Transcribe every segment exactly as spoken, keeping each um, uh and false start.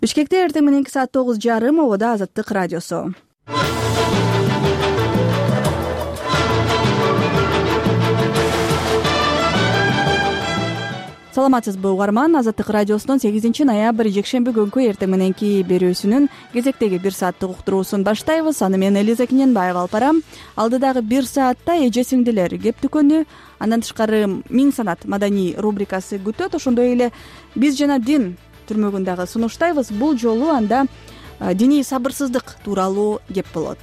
Бишкекте эртең мененки саат тогуз жарым обода Азаттык радиосу. Саламатсызбы угарман, Азаттык радиосунун сегизинчи ноябрь жекшемби күнкү эртең мененки берүүсүнүн кезектеги бир сааттык уктуруусун баштайбыз. Аны мен Элиза Кененбаева алып барам. Алдыдагы бир саатта эже сиңдилер кеп дүкөнү, андан тышкары Миң санат маданий рубрикасы күтөт. Ошондой эле биз жана дин түрмөгүн дагы сунуштайбыз. Бул жолу анда диний сабырсыздык тууралуу кеп болот.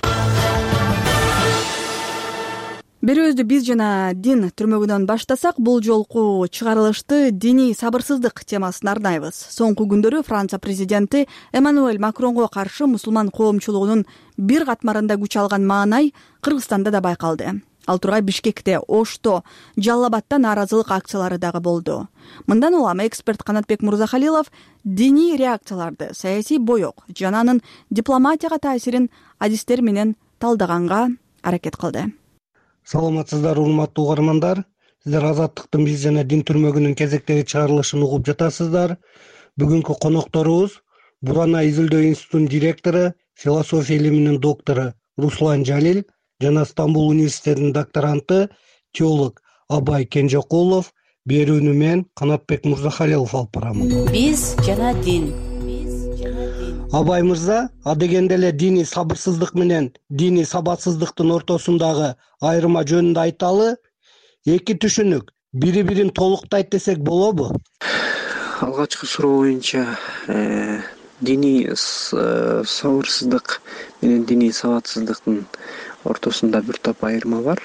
Берүүбүздү биз жана дин түрмөгүнөн баштасак, бул жолку чыгарылышты диний сабырсыздык темасына арнайбыз. Соңку күндөрү Франция президенти Эммануэль Макронго каршы мусулман коомчулугунун бир катмарында күч алган маанай Кыргызстанда да байкалды. Ал тургай Бишкекте, Ошто, Жалал Абадта нааразылык акциялары дагы болду. Мындан улам эксперт Канатбек Мурзахалилов диний реакцияларды, саясий боек жана анын дипломатияга таасирин адистер менен талдаганга аракет кылды. Саламатсыздар, урматтуу угармандар. Сиздер Азаттыктын биз жана дин түрмөгүнүн кезектеги чыгарылышын угуп жатасыздар. Бүгүнкү конокторубуз Бурана изилдөө институтунун директору, философия илиминин доктору Руслан Жалил жана Стамбул университетинин докторанты, теолог Абай Кенжекулов. Берүүнү мен Канатбек Мурзахалилов алып барам. Биз жана дин. Абай мырза, адегенде эле диний сабырсыздык менен диний сабатсыздыктын ортосундагы айырма жөнүндө айталы. Эки түшүнүк бири-бирин толуктайт десек болобу? Алгачкы суроо боюнча диний сабырсыздык менен диний сабатсыздыктын ортосунда бир топ айырма бар.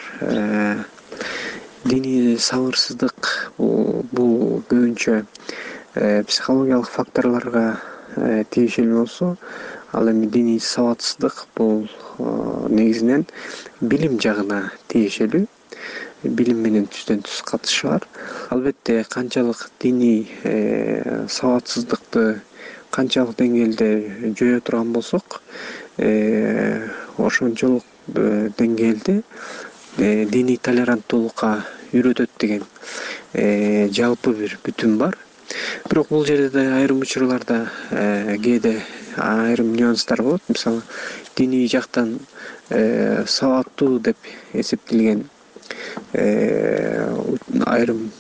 Диний сабырсыздык бул көбүнчө психологиялык факторлорго тийишелүү болсо, ал эми диний сабатсыздык бул негизинен билим жагына тийишелүү. Билим менен түздөн түз катышы бар. Албетте канчалык диний сабатсыздыкты канчалык деңгээлде жое турган болсок, ошончолук деңгээлде диний толеранттуулукка үйрөтөт деген жалпы бир бүтүн бар. Бирок бул жерде айрым учурларда кээде айрым нюанстар болот. Мисалы, диний жактан сабаттуу деп эсептелген айрым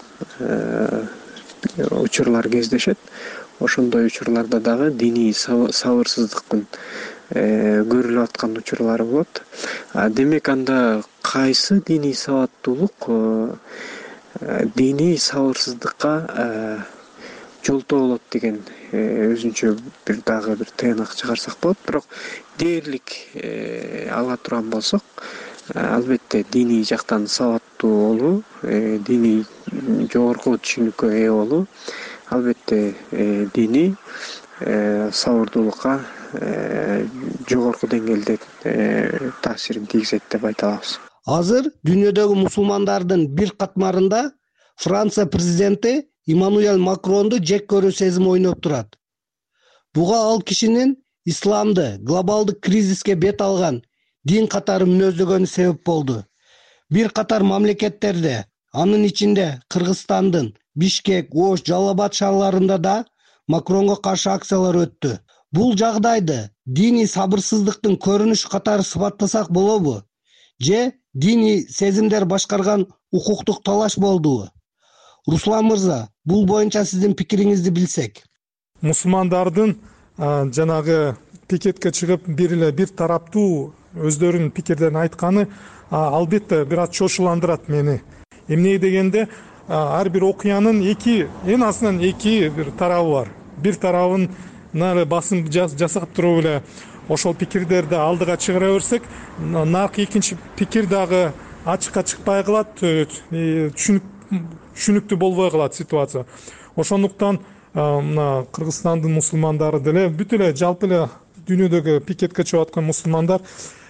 учурлар кездешет. Ошондой учурларда дагы диний сабырсыздыктын көрүлүп аткан учурлары болот. Демек анда кайсы диний сабаттуулук диний сабырсыздыкка жолтоо болот деген өзүнчө бир дагы бир тыйнак чыгарсак болот. Бирок дээрлик ала турган болсок, албетте диний жактан сабаттуу болуу, диний жогорку түшүнүккө ээ болуу албетте диний сабырдуулукка жогорку деңгээлде таасирин тийгизет деп айта алабыз. Азыр дүйнөдөгү мусулмандардын бир катмарында Франция президенти Эммануэль Макронду жек көрүү сезими ойноп турат. Буга ал кишинин исламды глобалдык кризиске бет алган дин катары мүнөздөгөнү себеп болду. Бир катар мамлекеттерде, анын ичинде Кыргызстандын Бишкек, Ош, Жалал Абад шаарларында да Макронго каршы акциялар өттү. Бул жагдайды диний сабырсыздыктын көрүнүшү катары сыпаттасак болобу? Же диний сезимдер башкарган укуктук талаш болдубу? Руслан мырза, бул боюнча сиздин пикириңизди билсек. Мусулмандардын жанагы пикетке чыгып бир эле бир тараптуу өздөрүнүн пикирдерин айтканы албетте бир аз чочуландырат мени. Эмне дегенде, ар бир окуянын эки, эң азынан эки бир тарабы бар. Бир тарабын басым жасап туруп эле ошол пикирдерди алдыга чыгара берсек, наркы экинчи пикир дагы ачыкка чыкпай калат, түшүнүк түшүнүктүү болбой калат ситуация. Ошондуктан мына Кыргызстандын мусулмандары деле бүт эле жалпы эле дүйнөдөгү пикетке чыгып аткан мусулмандар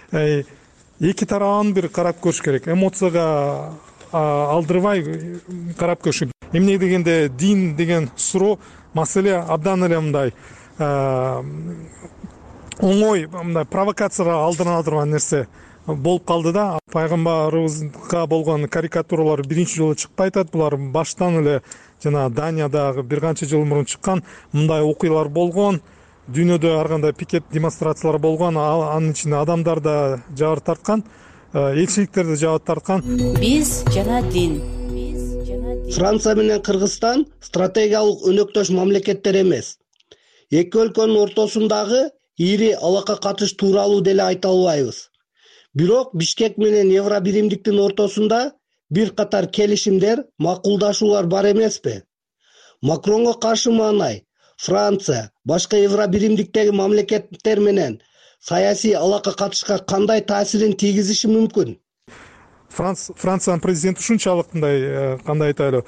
эки тарабын бир карап көрүш керек. Эмоцияга алдырбай карап көрүш керек. Эмне дегенде дин деген суроо маселе абдан эле мындай оңой, мындай провокацияга алдырана турган нерсе болуп калды да. Пайгамбарыбызга болгон карикатуралар биринчи жолу чыкпай атат. Булар баштан эле жана Даниядагы бир канча жыл мурун чыккан мындай окуялар болгон. дүйнөдө ар кандай пикет демонстрациялар болгон, анын ичинде адамдар да жабыр тарткан, элчиликтер да жабыр тарткан. Биз жана дин. Франция менен Кыргызстан стратегиялык өнөктөш мамлекеттер эмес. Эки өлкөнүн ортосундагы ири алака катыш тууралуу деле айта албайбыз. Бирок Бишкек менен Евробиримдиктин ортосунда бир катар келишимдер, макулдашуулар бар эмеспи? Макронго каршы маанай Франция башка Евробиримдиктеги мамлекеттер менен саясий алака катышка кандай таасирин тийгизиши мүмкүн? Франциянын президенти ушунчалык мындай кандай айтайлы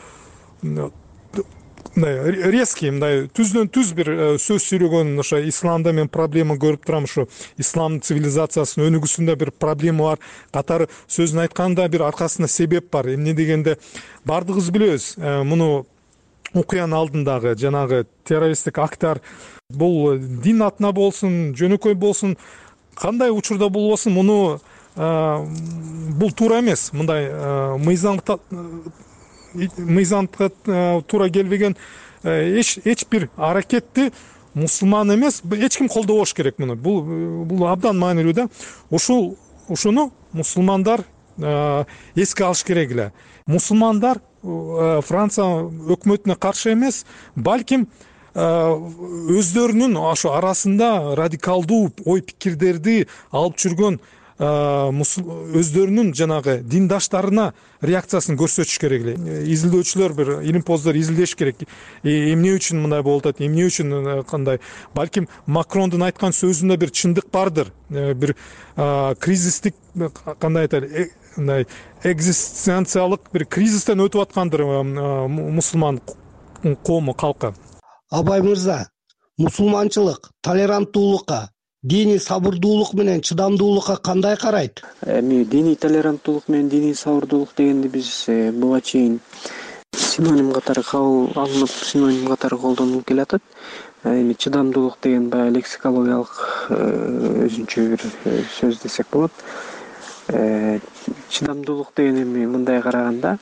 мындай резкий, мындай түздөн түз бир сөз сүйлөгөн. Ошо исламда мен проблема көрүп турам, ушу ислам цивилизациясынын өнүгүүсүндө бир проблема бар катары сөзүн айтканда бир аркасында себеп бар. Эмне дегенде бардыгыбыз билебиз, муну окуянын алдындагы жанагы террористтик акттар бул дин атына болсун, жөнөкөй болсун, кандай учурда болбосун, муну бул туура эмес. Мындай мыйзамга мыйзамга туура келбеген эч эч бир аракетти мусулман эмес эч ким колдобош керек. Муну бул бул абдан маанилүү да. Ушул ушуну мусулмандар эске алыш керек эле. Мусулмандар Франция өкмөтүнө каршы эмес, балким өздөрүнүн ошо арасында радикалдуу ой пикирдерди алып жүргөн өздөрүнүн жанагы диндаштарына реакциясын көрсөтүш керек эле. Изилдөөчүлөр, бир илимпоздор изилдеш керек. Эмне үчүн мындай болуп атат, эмне үчүн кандай? Балким Макрондун айткан сөзүндө бир чындык бардыр. Бир кризистик, кандай айтайлы, мындай экзистенциялык бир кризистен өтүп аткандыр мусулман коому, калкы. Абай мырза, мусулманчылык толеранттуулукка, диний сабырдуулук менен чыдамдуулукка кандай карайт? Эми диний толеранттуулук менен диний сабырдуулук дегенди биз буга чейин синоним катары кабыл алынып, синоним катары колдонулуп келатат. Эми чыдамдуулук деген баягы лексикологиялык өзүнчө бир сөз десек болот. Чыдамдуулук деген эми мындай караганда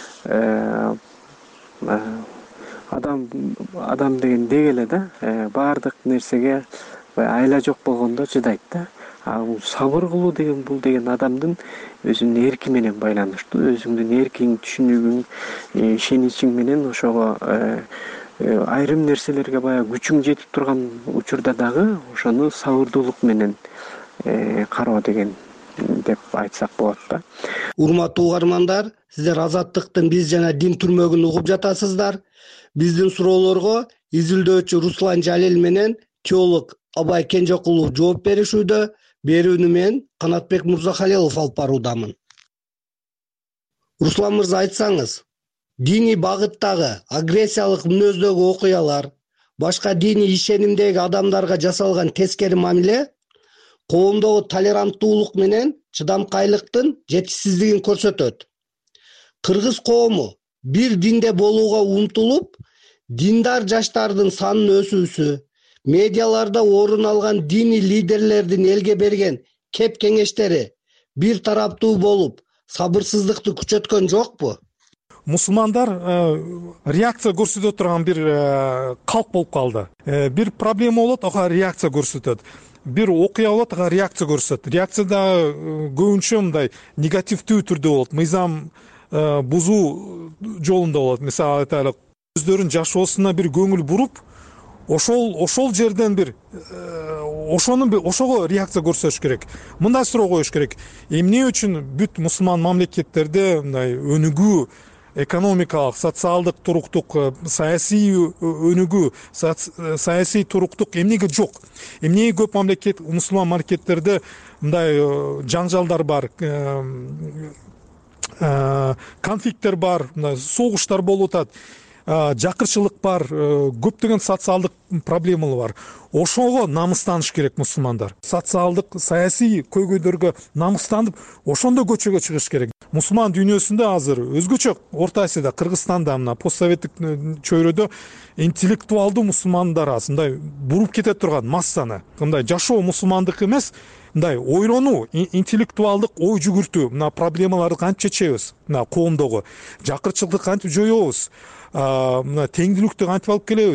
адам адам деген деги эле да, баардык нерсеге айла жок болгондо чыдайт да. А бул сабыр кылуу деген бул деген адамдын өзүнүн эрки менен байланыштуу, өзүңдүн эркиң, түшүнүгүң, ишеничиң менен ошого айрым нерселерге баягы күчүң жетип турган учурда дагы ошону сабырдуулук менен кароо деген деп айтсак болот да. Урматтуу угармандар, сиздер Азаттыктын биз жана дин түрмөгүн угуп жатасыздар. Биздин суроолорго изилдөөчү Руслан Жалил менен теолог Абай Кенжекулов жооп беришүүдө. Берүүнү мен Канатбек Мурзахалилов алып баруудамын. Руслан мырза, айтсаңыз, диний багыттагы агрессиялык мүнөздөгү окуялар, башка диний ишенимдеги адамдарга жасалган тескери мамиле коомдогу толеранттуулук менен чыдамкайлыктын жетишсиздигин көрсөтөт. Кыргыз коому бир динде болууга умтулуп, диндар жаштардын санынын өсүүсү, медиаларда орун алган диний лидерлердин элге берген кеп кеңештери бир тараптуу болуп, сабырсыздыкты күчөткөн жокпу? Мусулмандар реакция көрсөтө турган бир калк болуп калды. Бир проблема болот, ага реакция көрсөтөт. Бир окуя болот, ага реакция көрсөтөт. Реакция да көбүнчө мындай негативдүү түрдө болот. Мыйзам бузуу жолунда болот. Мисалы айтайлы, өздөрүнүн жашоосуна бир көңүл буруп, ошол ошол жерден бир ошону ошого реакция көрсөтүш керек. Мындай суроо коюш керек. Эмне үчүн бүт мусулман мамлекеттерде мындай өнүгүү, экономикалык, социалдык туруктук, саясий өнүгүү, саясий туруктук эмнеге жок? Эмнеге көп мамлекет, мусулман мамлекеттерде мындай жаңжалдар бар, конфликттер бар, согуштар болуп атат, жакырчылык бар, көптөгөн социалдык проблемалар бар. Ошого намыстаныш керек мусулмандар. Социалдык, саясий көйгөйлөргө намыстанып, ошондо көчөгө чыгыш керек. Мусулман дүйнөсүндө азыр өзгөчө Орто Азияда, Кыргызстанда, мына постсоветтик чөйрөдө интеллектуалдуу мусулмандар аз, мындай буруп кете турган массаны. Мындай жашоо мусулмандык эмес, мындай ойлонуу, интеллектуалдык ой жүгүртүү, мына проблемаларды кантип чечебиз, мына коомдогу жакырчылыкты кантип жоебуз, мына теңдүүлүктү кантип алып келебиз,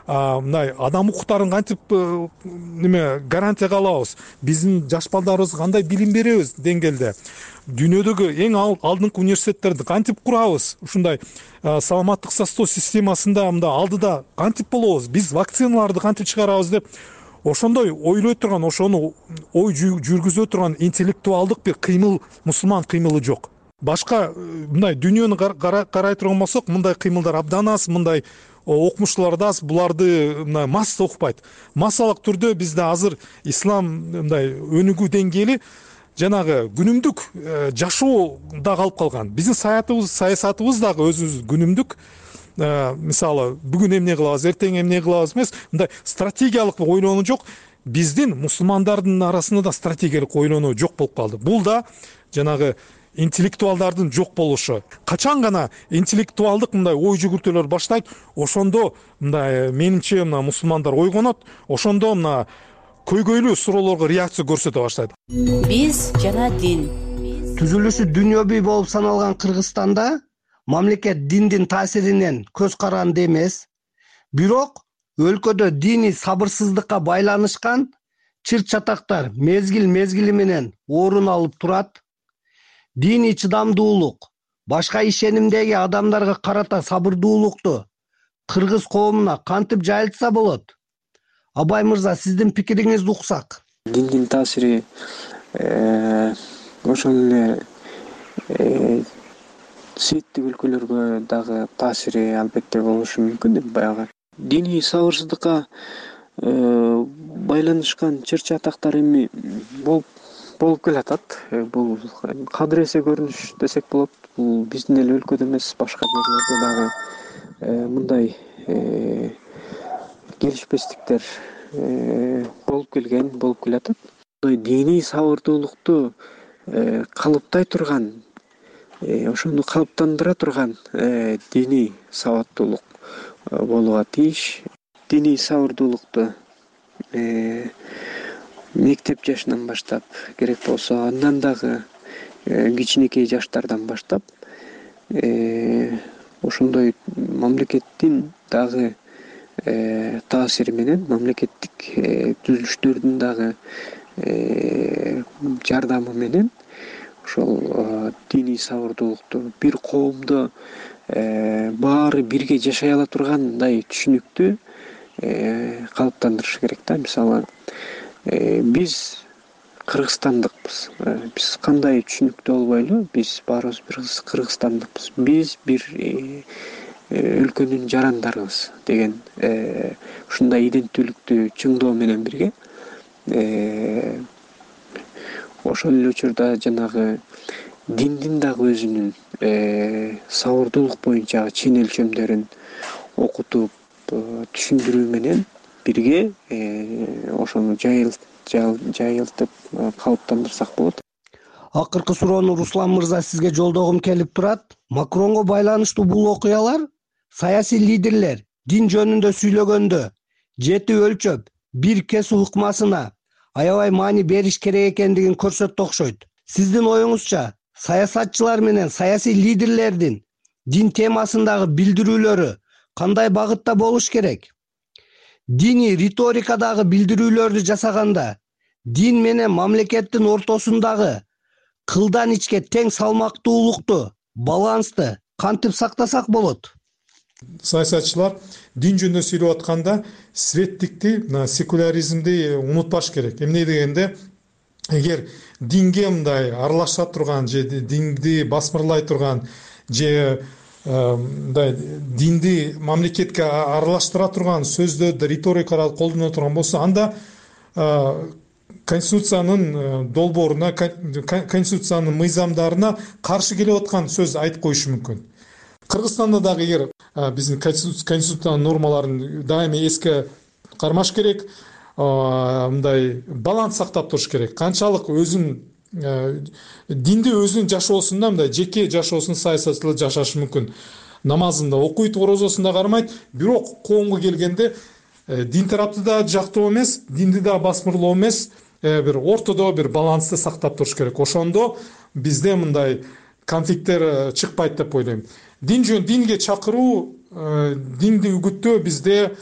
мындай адам укуктарын кантип неме гарантияга алабыз, биздин жаш балдарыбызга кандай билим беребиз деңгээлде, дүйнөдөгү эң алдыңкы университеттерди кантип курабыз, ушундай саламаттык сактоо системасында мындай алдыда кантип болобуз, биз вакциналарды кантип чыгарабыз деп ошондой ойлой турган, ошону ой жүргүзө турган интеллектуалдык бир кыймыл, мусулман кыймылы жок. Башка мындай дүйнөнү карай турган болсок, мындай кыймылдар абдан аз, мындай окумуштуулар да аз, буларды мындай масса укпайт. Массалык түрдө бизде азыр ислам мындай өнүгүү деңгээли жанагы күнүмдүк жашоодо калып калган. Биздин саятыбыз, саясатыбыз дагы өзүбүз күнүмдүк. Мисалы, бүгүн эмне кылабыз, эртең эмне кылабыз эмес, мындай стратегиялык ойлонуу жок. Биздин мусулмандардын арасында да стратегиялык ойлонуу жок болуп калды. Бул да жанагы интеллектуалдардын жок болушу. Качан гана интеллектуалдык мындай ой жүгүртүүлөр баштайт, ошондо мындай менимче мына мусулмандар ойгонот, ошондо мына көйгөйлүү суроолорго реакция көрсөтө баштайт. Биз жана дин. Түзүлүшү дүйнөбүй болуп саналган Кыргызстанда мамлекет диндин таасиринен көз каранды эмес, бирок өлкөдө диний сабырсыздыкка байланышкан чыр чатактар мезгил мезгили менен орун алып турат. Диний чыдамдуулук, башка ишенимдеги адамдарга карата сабырдуулукту кыргыз коомуна кантип жайылтса болот? Абай мырза, сиздин пикириңизди уксак. Диндин таасири ошол эле сеттик өлкөлөргө дагы таасири албетте болушу мүмкүн деп баягы. Диний сабырсыздыкка байланышкан чыр чатактар эми болуп болуп келатат. Бул кадыресе көрүнүш десек болот. Бул биздин эле өлкөдө эмес, башка жерлерде дагы мындай келишпестиктер болуп келген, болуп келатат. Диний сабырдуулукту калыптай турган, ошону калыптандыра турган диний сабаттуулук болууга тийиш. Диний сабырдуулукту мектеп жашынан баштап, керек болсо андан дагы кичинекей жаштардан баштап ошондой мамлекеттин дагы таасири менен, мамлекеттик түзүлүштөрдүн дагы жардамы менен ошол диний сабырдуулукту бир коомдо баары бирге жашай ала тургандай түшүнүктү калыптандырыш керек да. Мисалы, биз кыргызстандыкпыз. Биз кандай түшүнүктүү болбойлу, биз баарыбыз бир кыргызстандыкпыз. Биз бир өлкөнүн жарандарыбыз деген ушундай иденттүүлүктү чыңдоо менен бирге ошол эле учурда жанагы диндин дагы өзүнүн сабырдуулук боюнча чын өлчөмдөрүн окутуп, түшүндүрүү менен бирге ошону жайылтып калыптандырсак болот. Акыркы суроону Руслан мырза сизге жолдогум келип турат. Макронго байланыштуу бул окуялар саясий лидерлер дин жөнүндө сүйлөгөндө жети өлчөп, бир кесип ыкмасына аябай маани бериш керек экендигин көрсөттү окшойт. Сиздин оюңузча, саясатчылар менен саясий лидерлердин дин темасындагы билдирүүлөрү кандай багытта болуш керек? Диний риторикадагы билдирүүлөрдү жасаганда дин менен мамлекеттин ортосундагы кылдан ичке тең салмактуулукту, балансты кантип сактасак болот? Саясатчылар дин жөнүндө сүйлөп атканда светтикти, секуляризмди унутпаш керек. Эмне дегенде, эгер динге мындай аралаша турган же динди басмырлай турган же мындай динди мамлекетке аралаштыра турган сөздөрдү, риторикаларды колдоно турган болсо, анда конституциянын долбооруна, конституциянын мыйзамдарына каршы келип аткан сөз айтып коюшу мүмкүн. Кыргызстанда дагы эгер биздин конституциянын нормаларын дайыма эске кармаш керек, мындай баланс сактап туруш керек. Канчалык өзүн динди өзүнүн жашоосунда, мындай жеке жашоосун саясатчылар жашашы мүмкүн. Намазында окуйт, орозосунда кармайт, бирок коомго келгенде дин тарапты да жактоо эмес, динди да басмырлоо эмес, бир ортодо бир балансты сактап туруш керек. Ошондо бизде мындай конфликттер чыкпайт деп ойлойм. Дин жөн динге чакыруу, динди үгүттөө бизде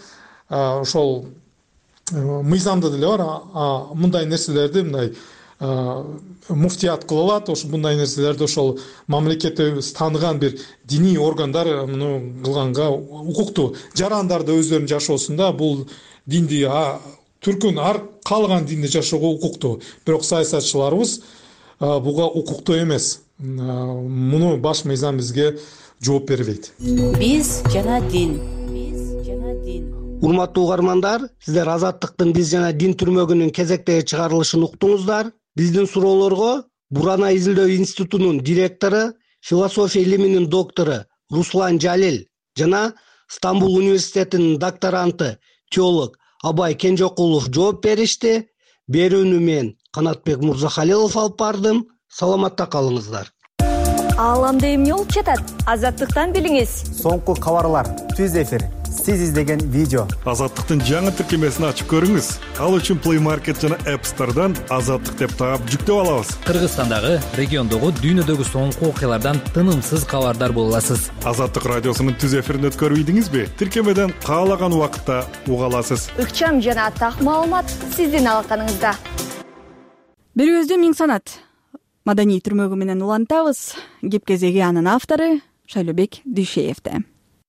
ошол мыйзамда деле бар, мындай нерселерди мындай муфтият кыла алат. Ошо мындай нерселерди ошол мамлекетибиз тааныган бир диний органдар муну кылганга укуктуу. Жарандар да өздөрүнүн жашоосунда бул динди түркүн ар каалаган динди жашоого укуктуу. Бирок саясатчыларыбыз буга укуктуу эмес. Муну баш мыйзам бизге жооп бербейт. Биз жана дин. Биз жана дин. Урматтуу угармандар, сиздер Азаттыктын Биз жана дин түрмөгүнүн кезектеги чыгарылышын уктуңуздар. Биздин суроолорго Бурана изилдөө институтунун директору, философия илиминин доктору Руслан Жалил жана Стамбул университетинин докторанты, теолог Абай Кенжокулов жооп беришти. Берүүнү мен Канатбек Мурзахалилов алып бардым. Саламатта калыңыздар. Ааламда эмне болуп жатат? Азаттыктан билиңиз. Соңку кабарлар, түз эфир, сиз издеген видео. Азаттыктын жаңы тиркемесин ачып көрүңүз. Ал үчүн Play Market жана App Store'дан Азаттык деп таап жүктөп алабыз. Кыргызстандагы, региондогу, дүйнөдөгү соңку окуялардан тынымсыз кабардар боло аласыз. Азаттык радиосунун түз эфирин өткөрбөйдүңүзбү? Тиркемеден каалаган убакытта уга аласыз. Ыкчам жана так маалымат сиздин алаканыңызда. Берүүбүздө миң санат маданий түрмөгү менен улантабыз. Кеп кезеги анын автору Шайлообек Дүйшеевде.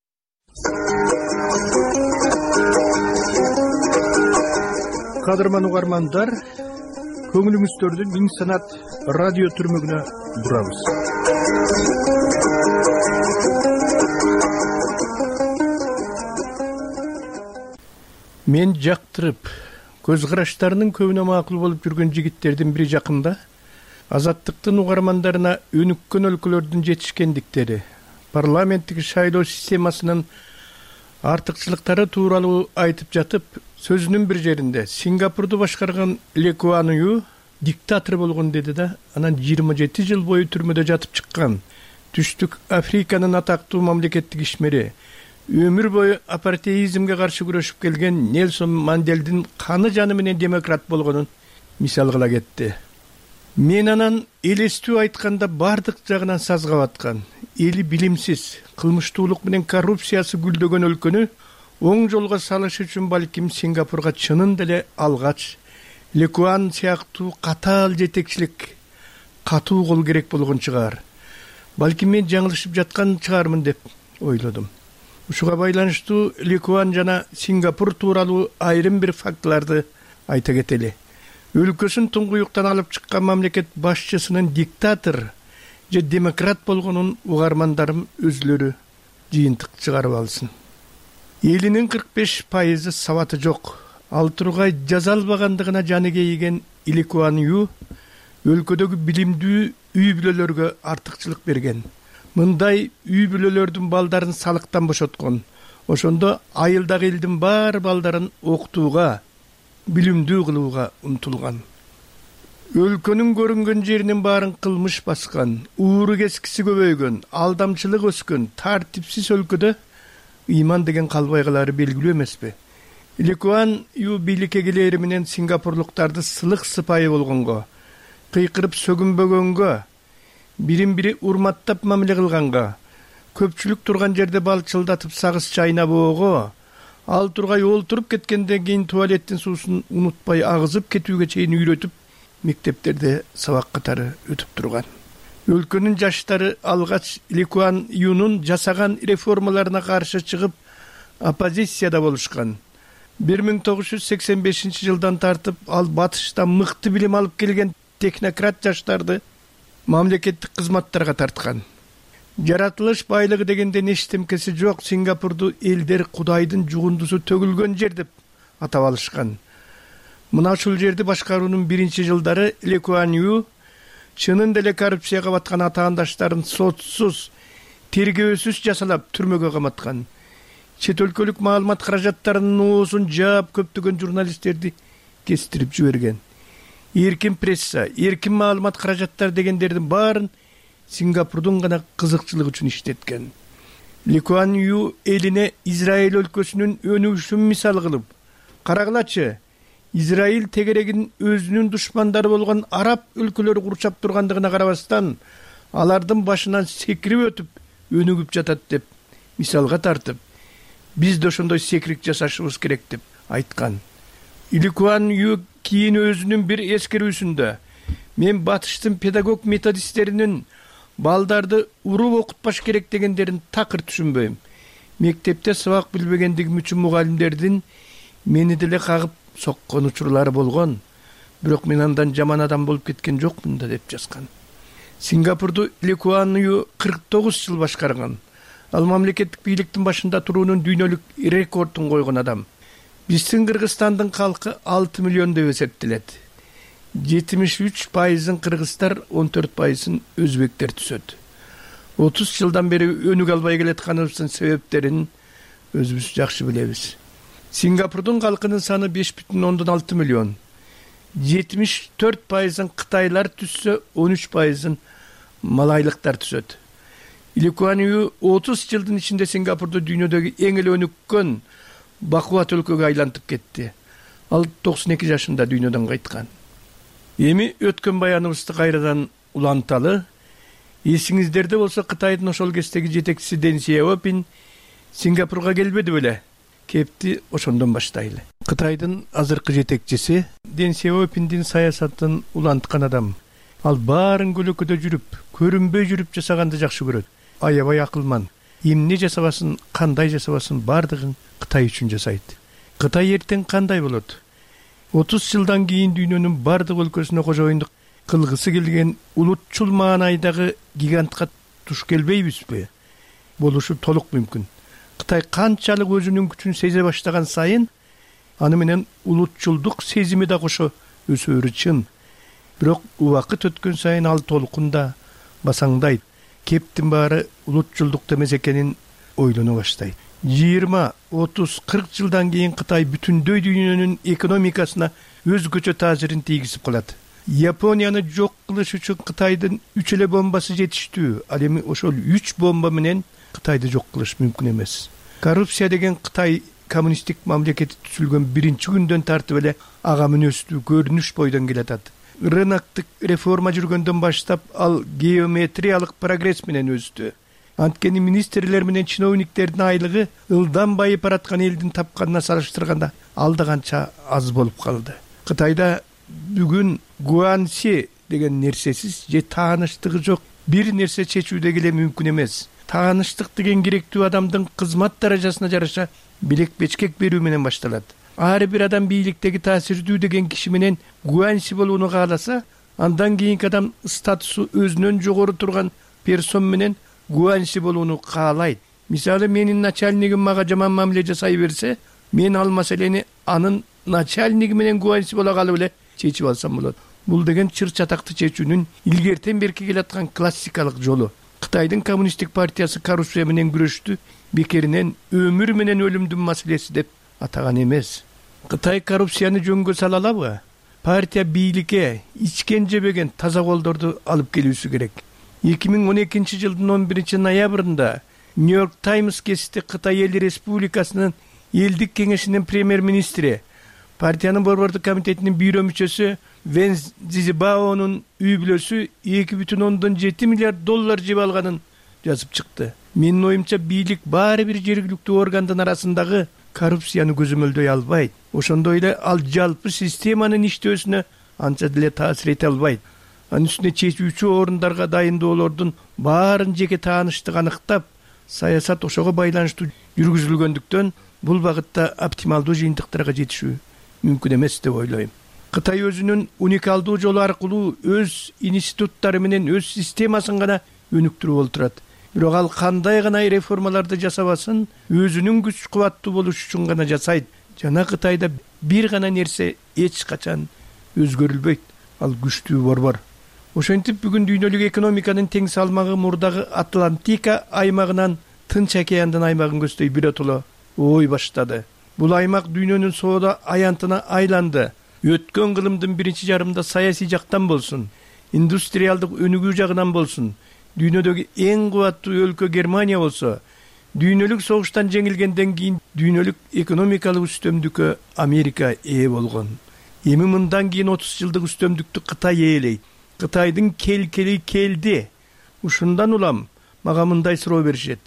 Кадырман угармандар, көңүлүңүздөрдү миң санат радио түрмөгүнө бурабыз. Мен жактырып, көз караштарынын көбүнө макул болуп жүргөн жигиттердин бири жакында Азаттыктын угармандарына өнүккөн өлкөлөрдүн жетишкендиктери, парламенттик шайлоо системасынын артыкчылыктары тууралуу айтып жатып, сөзүнүн бир жеринде Сингапурду башкарган Ли Куан Ю диктатор болгон деди да, анан жыйырма жети жыл бою түрмөдө жатып чыккан Түштүк Африканын атактуу мамлекеттик ишмери, өмүр бою апартеизмге каршы күрөшүп келген Нельсон Манделдин каны жаны менен демократ болгонун мисал кыла кетти. Мен анан элестүү айтканда бардык жагынан сазгап аткан, эли билимсиз, кылмыштуулук менен коррупциясы гүлдөгөн өлкөнү оң жолго салыш үчүн балким Сингапурга чынын деле алгач Ли Куан сыяктуу катаал жетекчилик, катуу кол керек болгон чыгар. Балким мен жаңылышып жаткан чыгармын деп ойлодум. Ушуга байланыштуу Ли Куан жана Сингапур тууралуу айрым бир фактыларды айта кетели. Өлкөсүн туңгуюктан алып чыккан мамлекет башчысынын диктатор же демократ болгонун угармандарым өзлөрү жыйынтык чыгарып алсын. Элинин кырк беш пайызы сабаты жок. Ал тургай жаза албагандыгына жаны кейиген Ли Куан Ю өлкөдөгү билимдүү үй бүлөлөргө артыкчылык берген. Мындай үй бүлөлөрдүн балдарын салыктан бошоткон. Ошондо айылдагы элдин бар балдарын окутууга, билимдүү кылууга умтулган. Өлкөнүн көрүнгөн жеринин баарын кылмыш баскан, ууру кескиси көбөйгөн, алдамчылык өскөн, тартипсиз өлкөдө ыйман деген калбайгылары белгилүү эмеспи? Ли Куан Ю бийликке келери менен сингапурлуктарды сылык сыпайы болгонго, кыйкырып сөгүнбөгөнгө, бирин бири урматтап мамиле кылганга, көпчүлүк турган жерде балчылдатып сагыз чайнабоого, ал тургай олтуруп кеткенден кийин туалеттин суусун унутпай агызып кетүүгө чейин үйрөтүп, мектептерде сабак катары өтүп турган. Өлкөнүн жаштары алгач Ли Куан Юнун жасаган реформаларына каршы чыгып, оппозицияда болушкан. бир миң тогуз жүз сексен бешинчи жылдан тартып, ал батышта мыкты билим алып келген технократ жаштарды мамлекеттик кызматтарга тарткан. Жаратылыш байлыгы дегенден эчтемкеси жок Сингапурду элдер Кудайдын жугундусу төгүлгөн жер деп атап алышкан. Мына ушул жерди башкаруунун биринчи жылдары Ли Куан Ю чынын деле коррупцияга баткан атаандаштарын сотсуз, тергөөсүз жасалап түрмөгө каматкан. Чет өлкөлүк маалымат каражаттарынын оозун жаап көптөгөн журналисттерди кестирип жиберген. Эркин пресса, эркин маалымат каражаттар дегендердин баарын Сингапурдун гана кызыкчылыгы үчүн иштеткен. Ли Куан Ю элине Израиль өлкөсүнүн өнүгүшүн мисал кылып, карагылачы, Израиль тегерегин өзүнүн душмандары болгон араб өлкөлөрү курчап тургандыгына карабастан, алардын башынан секирип өтүп, өнүгүп жатат деп мисалга тартып, биз да ошондой секирик жасашыбыз керек деп айткан. Ли Куан Ю кийин өзүнүн бир эскерүүсүндө мен батыштын педагог методисттеринин балдарды уруп окутпаш керек дегендерин такыр түшүнбөйм. Мектепте сабак билбегендигим үчүн мугалимдердин мени деле кагып соккон учурлары болгон. Бирок мен андан жаман адам болуп кеткен жокмун да деп жазган. Сингапурду Ли Куан Ю кырк тогуз жыл башкарган. Ал мамлекеттик бийликтин башында туруунун дүйнөлүк рекордун койгон адам. Биздин Кыргызстандын калкы алты миллион деп эсептелет. жетимиш үч пайызын кыргыздар, он төрт пайызын өзбектер түзөт. отуз жылдан бери өнүк албай келатканыбыздын себептерин өзүбүз жакшы билебиз. Сингапурдун калкынын саны беш бүтүн ондон алты миллион. жетимиш төрт пайызын кытайлар түзсө, он үч пайызын малайлыктар түзөт. Ли Куан Ю отуз жылдын ичинде Сингапурду дүйнөдөгү эң эле өнүккөн бакубат өлкөгө айлантып кетти. Ал токсон эки жашында дүйнөдөн кайткан. Эми өткөн баяныбызды кайрадан уланталы. Эсиңиздерде болсо Кытайдын ошол кездеги жетекчиси Дэн Сяопин Сингапурга келбеди беле? Кепти ошондон баштайлы. Кытайдын азыркы жетекчиси Дэн Сяопиндин саясатын уланткан адам. Ал баарын көлөкөдө жүрүп, көрүнбөй жүрүп жасаганды жакшы көрөт. Аябай акылман. Эмне жасабасын, кандай жасабасын бардыгын Кытай үчүн жасайт. Кытай эртең кандай болот? отуз жылдан кийин дүйнөнүн бардык өлкөсүнө кожоюндук кылгысы келген улутчул маанайдагы гигантка туш келбейбизби? Болушу толук мүмкүн. Кытай канчалык өзүнүн күчүн сезе баштаган сайын, аны менен улутчулдук сезими да кошо өсөөрү чын. Бирок убакыт өткөн сайын ал толкунда басаңдайт. Кептин баары улутчулдук эмес экенин ойлоно баштайт. жыйырма, отуз, кырк жылдан кийин Кытай бүтүндөй дүйнөнүн экономикасына өзгөчө таасирин тийгизип калат. Японияны жок кылыш үчүн Кытайдын үч эле бомбасы жетиштүү. Ал эми ошол үч бомба менен Кытайды жок кылыш мүмкүн эмес. Коррупция деген Кытай коммунисттик мамлекети түзүлгөн биринчи күндөн тартып эле ага мүнөздүү көрүнүш бойдон келатат. Рыноктук реформа жүргөндөн баштап ал геометриялык прогресс менен өстү. Анткени министрлер менен чиновниктердин айлыгы ылдан байып бараткан элдин тапканына салыштырганда алда канча аз болуп калды. Кытайда бүгүн гуанси деген нерсесиз же тааныштыгы жок бир нерсе чечүү деле мүмкүн эмес. Тааныштык деген керектүү адамдын кызмат даражасына жараша билек бечкек берүү менен башталат. Ар бир адам бийликтеги таасирдүү деген киши менен гуанси болууну кааласа, андан кийинки адам статусу өзүнөн жогору турган персон менен гуанси болууну каалайт. Мисалы, менин начальнигим мага жаман мамиле жасай берсе, мен ал маселени анын начальниги менен гуанси боло калып эле чечип алсам болот. Бул деген чыр чатакты чечүүнүн илгертен берки келаткан классикалык жолу. Кытайдын коммунисттик партиясы коррупция менен күрөштү бекеринен өмүр менен өлүмдүн маселеси деп атаган эмес. Кытай коррупцияны жөнгө сала алабы? Партия бийликке ичкен жебеген таза колдорду алып келүүсү керек. эки миң он экинчи жылдын он биринчи ноябрында Нью-Йорк Таймс гезити Кытай Эл Республикасынын элдик кеңешинин премьер-министри, партиянын борбордук комитетинин бюро мүчөсү Вен Цзибаонун үй бүлөсү эки бүтүн ондон жети миллиард доллар жеп алганын жазып чыкты. Менин оюмча бийлик баары бир жергиликтүү органдын арасындагы коррупцияны көзөмөлдөй албайт. Ошондой эле ал жалпы системанын иштөөсүнө анча деле таасир эте албайт. Анын үстүнө чечүүчү орундарга дайындоолордун баарын жеке тааныштык аныктап, саясат ошого байланыштуу жүргүзүлгөндүктөн бул багытта оптималдуу жыйынтыктарга жетишүү мүмкүн эмес деп ойлойм. Кытай өзүнүн уникалдуу жолу аркылуу өз институттары менен өз системасын гана өнүктүрүп олтурат. Бирок ал кандай гана реформаларды жасабасын, өзүнүн күч кубаттуу болуш үчүн гана жасайт. Жана Кытайда бир гана нерсе эч качан өзгөрүлбөйт. Ал күчтүү борбор. Ошентип бүгүн дүйнөлүк экономиканын тең салмагы мурдагы Атлантика аймагынан Тынч океандын аймагын көздөй биротоло ой баштады. Бул аймак дүйнөнүн соода аянтына айланды. Өткөн кылымдын биринчи жарымында саясий жактан болсун, индустриалдык өнүгүү жагынан болсун, дүйнөдөгү эң кубаттуу өлкө Германия болсо, дүйнөлүк согуштан жеңилгенден кийин дүйнөлүк экономикалык үстөмдүккө Америка ээ болгон. Эми мындан кийин отуз жылдык үстөмдүктү Кытай ээлейт. Кытайдын келкели келди. Ушундан улам мага мындай суроо беришет.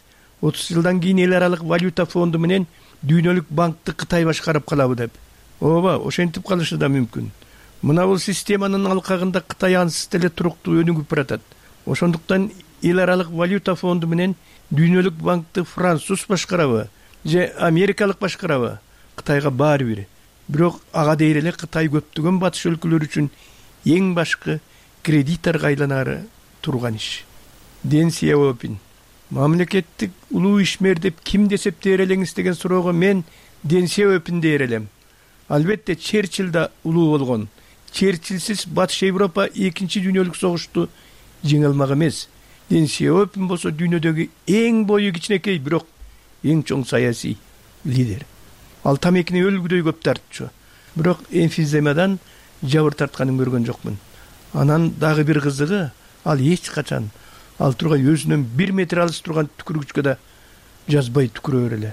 отуз жылдан кийин эл аралык валюта фонду менен дүйнөлүк банкты Кытай башкарып калабы деп. Ооба, ошентип калышы да мүмкүн. Мына бул системанын алкагында Кытай ансыз деле туруктуу өнүгүп баратат. Ошондуктан эл аралык валюта фонду менен дүйнөлүк банкты француз башкарабы же америкалык башкарабы Кытайга баары бир. Бирок ага дейр эле Кытай көптөгөн батыш өлкөлөр үчүн эң башкы кредиторго айланары турган иш. Дэн Сяопин: мамлекеттик улуу ишмер деп кимди эсептээр элеңиз деген суроого мен Дэн Сяопин дээр элем. Албетте Черчилль да улуу болгон. Черчилльсиз Батыш Европа экинчи дүйнөлүк согушту жеңе алмак эмес. Дэн Сяопин болсо дүйнөдөгү эң бою кичинекей, бирок эң чоң саясий лидер. Ал тамекини өлгүдөй көп тартчу. Бирок эмфиземадан жабыр тартканын көргөн жокмун. Анан дагы бир кызыгы, ал эч качан ал турган өзүнөн бир метр алыс турган түкүргүчкө да жазбай түкүрө эле.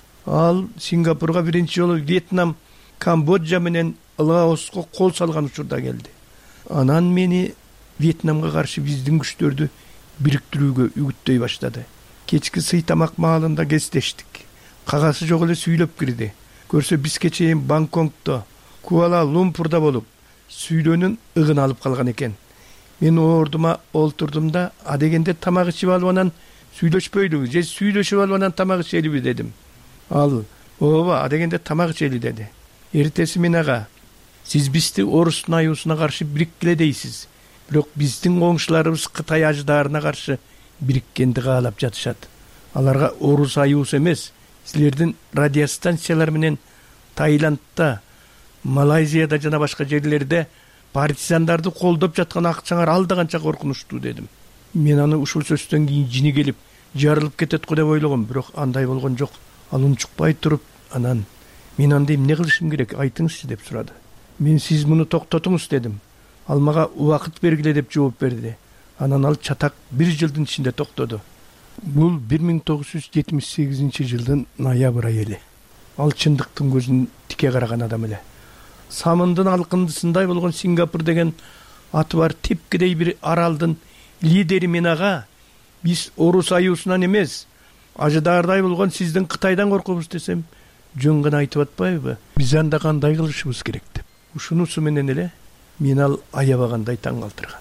Ал Сингапурга биринчи жолу Вьетнам, Камбоджа менен Лаоско кол салган учурда келди. Анан мени Вьетнамга каршы биздин күчтөрдү бириктирүүгө үгүттөй баштады. Кечки сый тамак маалында кездештик. Кагасы жок эле сүйлөп кирди. Көрсө биз кечээин Бангкокто, Куала Лумпурда болуп, сүйлөөнүн ыгын алып калган экен. Мен ордума олтурдум да, а дегенде тамак ичип алып анан сүйлөшпөйлүбү же сүйлөшүп алып анан тамак ичелиби дедим. Ал: ооба, а дегенде тамак ичели деди. Эртеси мен ага: сиз бизди орустун аюусуна каршы бириккиле дейсиз. Бирок биздин коңшуларыбыз Кытай аждаарына каршы бириккенди каалап жатышат. Аларга орус аюусу эмес, силердин радиостанциялар менен Таиландда, Малайзияда жана башка жерлерде партизандарды колдоп жаткан акчаңар алда канча коркунучтуу дедим. Мен аны ушул сөздөн кийин жини келип, жарылып кетет го деп ойлогом, бирок андай болгон жок. Ал унчукпай туруп, анан: мен анда эмне кылышым керек, айтыңызчы деп сурады. Мен: сиз муну токтотуңуз дедим. Ал мага убакыт бергиле деп жооп берди. Анан ал чатак бир жылдын ичинде токтоду. Бул бир миң тогуз жүз жетимиш сегизинчи жылдын ноябрь айы. Ал чындыктын көзүн тике караган адам эле. Самындын алкындысындай болгон Сингапур деген аты бар тепкидей бир аралдын лидери мен ага: биз орус аюусунан эмес, ажыдаардай болгон сиздин Кытайдан коркобуз десем, жөн гана айтып атпайбы? Биз анда кандай кылышыбыз керек деп. Ушунусу менен эле мен ал аябагандай таң калтырган.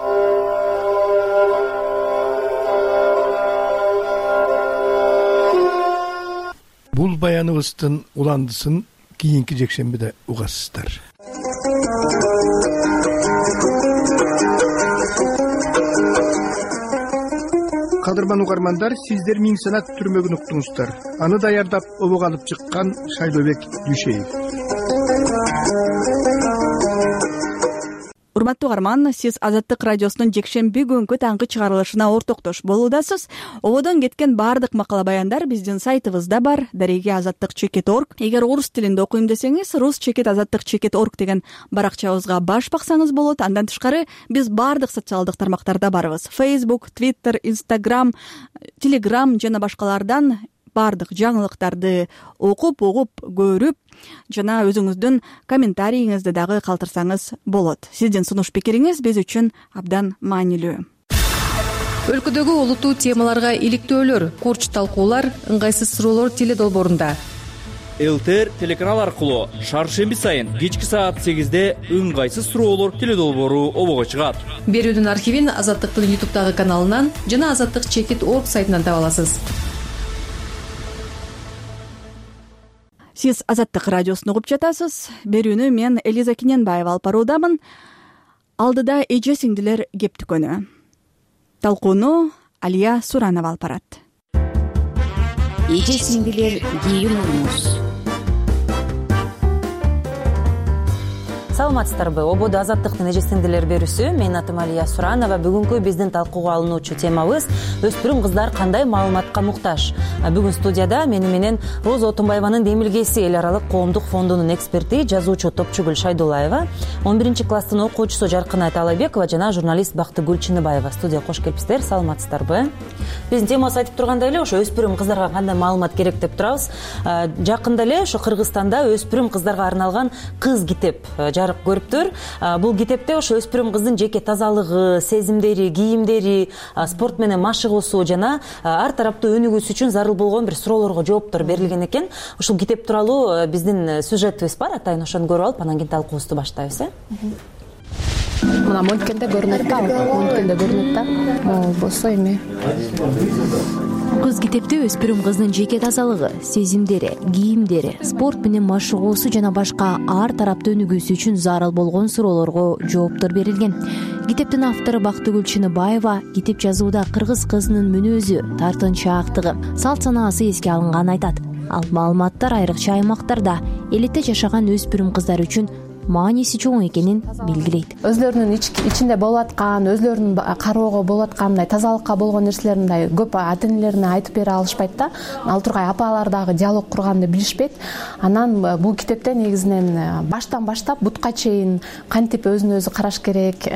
Бул баяныбыздын уландысын кийинки жекшембиде угасыздар. Кадырман угармандар, сиздер Миң санат түрмөгүн уктуңуздар. Аны даярдап обого алып чыккан Шайлообек Дүйшеев. Урматтуу угарман, сиз Азаттык радиосунун жекшемби күнгү таңкы чыгарылышына ортоктош болуудасыз. Ободон кеткен баардык макала баяндар биздин сайтыбызда бар, дареги азаттык чекит точка орг. Эгер орус тилинде окуйм десеңиз, рус чекит азаттык чекит точка орг деген баракчабызга баш баксаңыз болот. Андан тышкары биз баардык социалдык тармактарда барбыз. Facebook, Twitter, Instagram, Telegram жана башкалардан баардык жаңылыктарды окуп, угуп, көрүп жана өзүңүздүн комментарийиңизди дагы калтырсаңыз болот. Сиздин сунуш пикириңиз биз үчүн абдан маанилүү. Өлкөдөгү олуттуу темаларга иликтөөлөр, курч талкуулар, ыңгайсыз суроолор теле долбоорунда. ЛТР телеканал аркылуу шаршемби сайын кечки саат сегизде ыңгайсыз суроолор теле долбоору обого чыгат. Берүүдүн архивин Азаттыктын ютубтагы каналынан жана азаттык чекит точка орг сайтынан таба аласыз. Сиз Азаттык радиосун угуп жатасыз. Берүүнү мен Элиза Кененбаева алып баруудамын. Алдыда эже сиңдилер кептикөнү. Талкууну Алия Суранова алып барат. Эже сиңдилер кийин уруңуз. Саламатсыздарбы? Ободо азаттыктын эже сиңдилер берүүсү. Менин атым Алия Суранова. Бүгүнкү биздин талкууга алынуучу темабыз өспүрүм кыздар кандай маалыматка муктаж. Бүгүн студияда мени менен Роза Отунбаеванын Демилгеси эл аралык коомдук фондунун эксперти, жазуучу Топчугүл Шайдулаева, он биринчи класстын окуучусу Жаркынай Талайбекова жана журналист Бактыгүл Чыныбаева студияга кош келипсиздер. Саламатсыздарбы? Биздин темабыз айтып тургандай эле ошо өспүрүм кыздарга кандай маалымат керек деп турабыз. Жакында эле ошо Кыргызстанда өспүрүм кыздарга арналган кыз китеп жарык көрүптүр. Бул китепте ошо өспүрүм кыздын жеке тазалыгы, сезимдери, кийимдери, спорт менен машыгуусу жана ар тараптуу өнүгүүсү үчүн зарыл болгон бир суроолорго жооптор берилген экен. Ушул китеп тууралуу биздин сюжетибиз бар, атайын ошону көрүп алып анан кийин талкуубузду баштайбыз. э Мына монткенде көрүнөт да, монткенде көрүнөт да. Могул болсо эми кыз китепте өспүрүм кыздын жеке тазалыгы, сезимдери, кийимдери, спорт менен машыгуусу жана башка ар тараптуу өнүгүүсү үчүн зарыл болгон суроолорго жооптор берилген. Китептин автору Бактыгүл Чыныбаева китеп жазууда кыргыз кызынын мүнөзү, тартынчаактыгы, салт санаасы эске алынганын айтат. Ал маалыматтар айрыкча аймактарда элетте жашаган өспүрүм кыздар үчүн мааниси чоң экенин белгилейт. Өзлөрүнүн ичинде болуп аткан, өзлөрүнүн кароого болуп аткан мындай тазалыкка болгон нерселерин мындай көп ата-энелерине айтып бере алышпайт да. Ал тургай апалар дагы диалог курганды билишпейт. Анан бул китепте негизинен баштан баштап бутка чейин кантип өзүн өзү караш керек,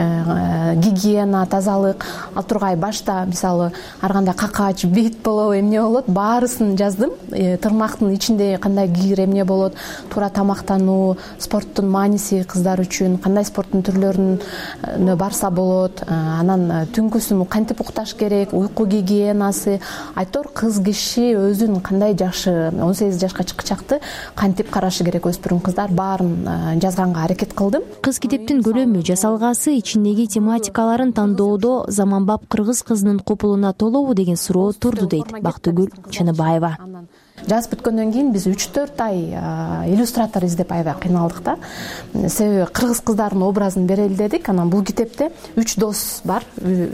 гигиена, тазалык, ал тургай башта мисалы ар кандай какач, бет болобу, эмне болот, баарысын жаздым. Тырмактын ичинде кандай кийер, эмне болот, туура тамактануу, спорттун мааниси кыздар үчүн, кандай спорттун түрлөрүнө барса болот, анан түнкүсүн кантип укташ керек, уйку гигиенасы, айтор кыз киши өзүн кандай жакшы он сегиз жашка чыкчакты кантип карашы керек өспүрүм кыздар баарын жазганга аракет кылдым. Кыз китептин көлөмү, жасалгасы, ичиндеги тематикаларын тандоодо заманбап кыргыз кызынын копулуна толобу деген суроо турду дейт Бактыгүл Чыныбаева. Жазып бүткөндөн кийин биз үч төрт ай иллюстратор издеп аябай кыйналдык да. Себеби кыргыз кыздардын образын берели дедик. Анан бул китепте үч дос бар.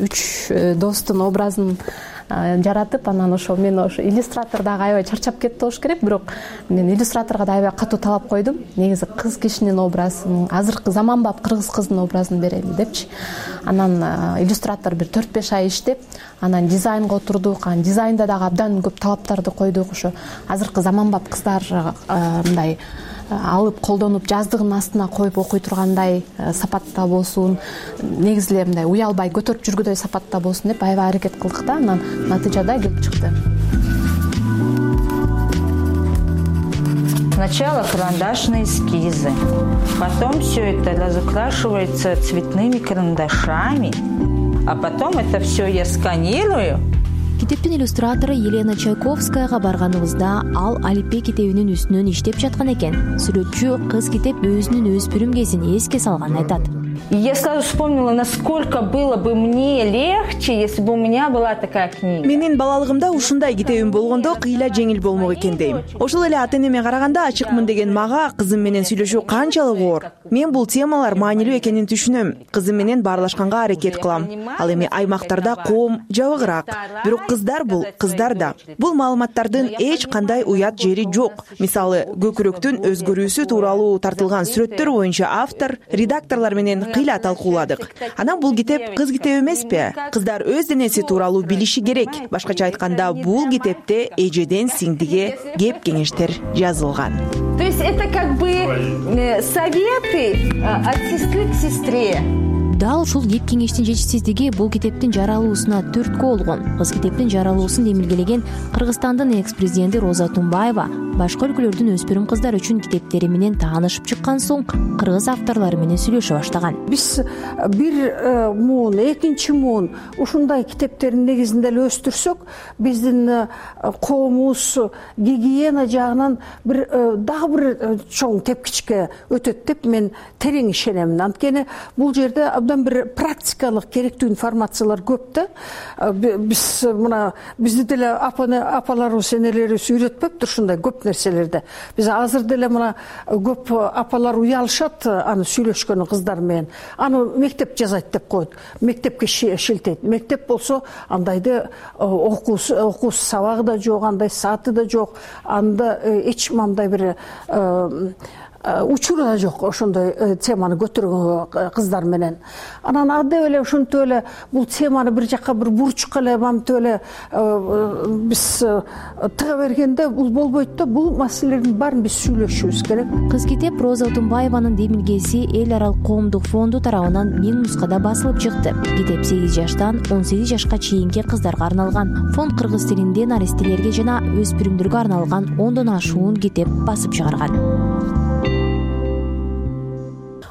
Үч достун образын жаратып, анан ошо мен ошо иллюстратор дагы аябай чарчап кетти болуш керек, бирок мен иллюстраторго да аябай катуу талап койдум. Негизи кыз кишинин образын, азыркы заманбап кыргыз кыздын образын берели депчи. Анан иллюстратор бир төрт беш ай иштеп, анан дизайнга отурдук. Анан дизайнда дагы абдан көп талаптарды койдук. Ошо азыркы заманбап кыздар мындай алып колдонуп жаздыгын астына коюп окуй тургандай сапатта болсун, негизи эле мындай уялбай көтөрүп жүргүдөй сапатта болсун деп аябай аракет кылдык да. Анан натыйжада келип чыкты. Сначала карандашные эскизы, потом все это разукрашивается цветными карандашами, а потом это все я сканирую. Китептин иллюстратору Елена Чайковскаяга барганыбызда ал алипе китебинин үстүнөн иштеп жаткан экен. Сүрөтчү кыз китеп өзүнүн өспүрүм кезин эске салганын айтат. Я сразу вспомнила, насколько было бы мне легче, если бы у меня была такая книга. Менин балалыгымда ушундай китебим болгондо кыйла жеңил болмок экен дейм. Ошол эле ата-энеме караганда ачыкмын деген мага кызым менен сүйлөшүү канчалык оор. Мен бул темалар маанилүү экенин түшүнөм. Кызым менен баарлашканга аракет кылам. Ал эми аймактарда коом жабыгыраак. Бирок кыздар бул кыздар да. Бул маалыматтардын эч кандай уят жери жок. Мисалы, көкүрөктүн өзгөрүүсү тууралуу тартылган сүрөттөр боюнча автор, редакторлор менен кыйла талкууладык. Анан бул китеп кыз китеби эмеспи? Кыздар өз денеси тууралуу билиши керек. Башкача айтканда, бул китепте эжеден сиңдиге кеп кеңештер жазылган. То есть это как бы советы от сестры к сестре. Дал ушул кеп кеңештин жетишсиздиги бул китептин жаралуусуна түрткү болгон. Кыз китептин жаралуусун демилгелеген Кыргызстандын экс-президенти Роза Тумбаева башка өлкөлөрдүн өспүрүм кыздар үчүн китептери менен таанышып чыккан соң кыргыз авторлору менен сүйлөшө баштаган. Биз бир муун, экинчи муун ушундай китептерин негизинде эле өстүрсөк, биздин коомубуз гигиена жагынан бир дагы бир чоң тепкичке өтөт деп мен терең ишенемин. Анткени бул жерде абдан бир практикалык керектүү информациялар көп да. Биз мына бизди деле апаларыбыз, энелерибиз үйрөтпөптүр ушундай көп нерселерди. Биз азыр деле мына көп апалар уялышат аны сүйлөшкөнү кыздар менен. Аны мектеп жазайт деп коет. Мектепке шилтейт. Мектеп болсо андайды окуусу, окуусу сабагы да жок, андай сааты да жок. Анда эч мындай бир учуру да жок ошондой теманы көтөргөн кыздар менен. Анан ады эле ушинтип эле бул теманы бир жакка бир бурчукка эле мамтип эле биз тыга бергенде бул болбойт да. Бул маселелердин баарын биз сүйлөшүбүз керек. Кыз китеп Роза Тумбаеванын демилгеси эл аралык коомдук фонду тарабынан миң нускада басылып чыкты. Китеп сегиз жаштан он сегиз жашка чейинки кыздарга арналган. Фонд кыргыз тилинде наристелерге жана өспүрүмдөргө арналган ондон ашуун китеп басып чыгарган.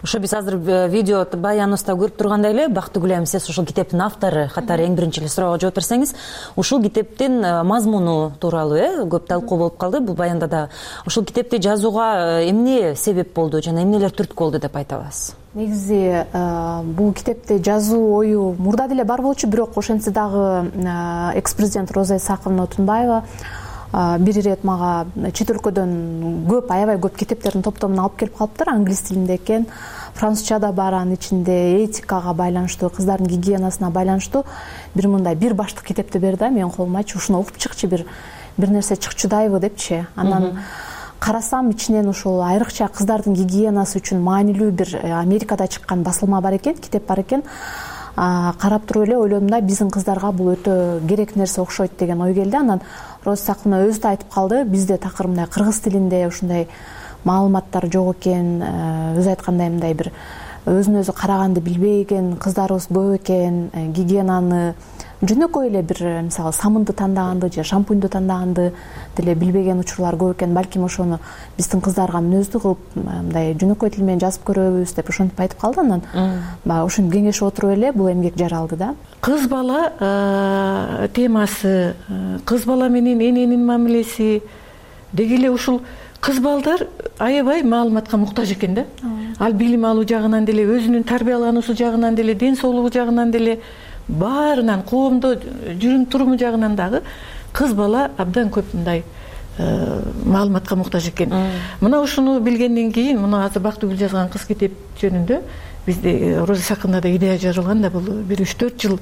ошо биз азыр видео баяныбызда көрүп тургандай эле Бактыгүл айым, сиз ушул китептин автору катары эң биринчи эле суроого жооп берсеңиз, ушул китептин мазмуну тууралуу э көп талкуу болуп калды бул баянда да. Ушул китепти жазууга эмне себеп болду жана эмнелер түрткү болду деп айта аласыз? Негизи бул китепти жазуу ою мурда деле бар болчу, бирок ошентсе дагы экс-президент Роза Исаковна Отунбаева бир ирет мага чет өлкөдөн көп, аябай көп китептердин топтомун алып келип калыптыр. Англис тилинде экен, французча да бар, анын ичинде этикага байланыштуу, кыздардын гигиенасына байланыштуу бир мындай бир баштык китепти берди да менин колума. Ушуну окуп чыкчы, бир бир нерсе чыкчудайбы депчи. Анан карасам ичинен ушул айрыкча кыздардын гигиенасы үчүн маанилүү бир Америкада чыккан басылма бар экен, китеп бар экен. Карап туруп эле ойлодум да, биздин кыздарга бул өтө керек нерсе окшойт деген ой келди. Анан Роза Исаковна өзү да айтып калды, бизде такыр мындай кыргыз тилинде ушундай маалыматтар жок экен, өзү айткандай мындай бир өзүн өзү караганды билбеген кыздарыбыз көп экен, гигиенаны жөнөкөй эле бир мисалы самынды тандаганды же шампуньду тандаганды деле билбеген учурлар көп экен. Балким ошону биздин кыздарга мүнөздүү кылып мындай жөнөкөй тил менен жазып көрөбүз деп ошентип айтып калды. Анан баягы ошентип кеңешип отуруп эле бул эмгек жаралды да. Кыз бала темасы, кыз бала менен эненин мамилеси деги эле ушул кыз балдар аябай маалыматка муктаж экен да. Ал билим алуу жагынан деле, өзүнүн тарбиялануусу жагынан деле, ден соолугу жагынан деле, баарынан, коомдо жүрүм туруму жагынан дагы кыз бала абдан көп мындай маалыматка муктаж экен. Мына ушуну билгенден кийин, мына азыр Бактыгүл жазган кыз китеп жөнүндө бизде Роза Исаковнада идея жаралган да, бул бир үч төрт жыл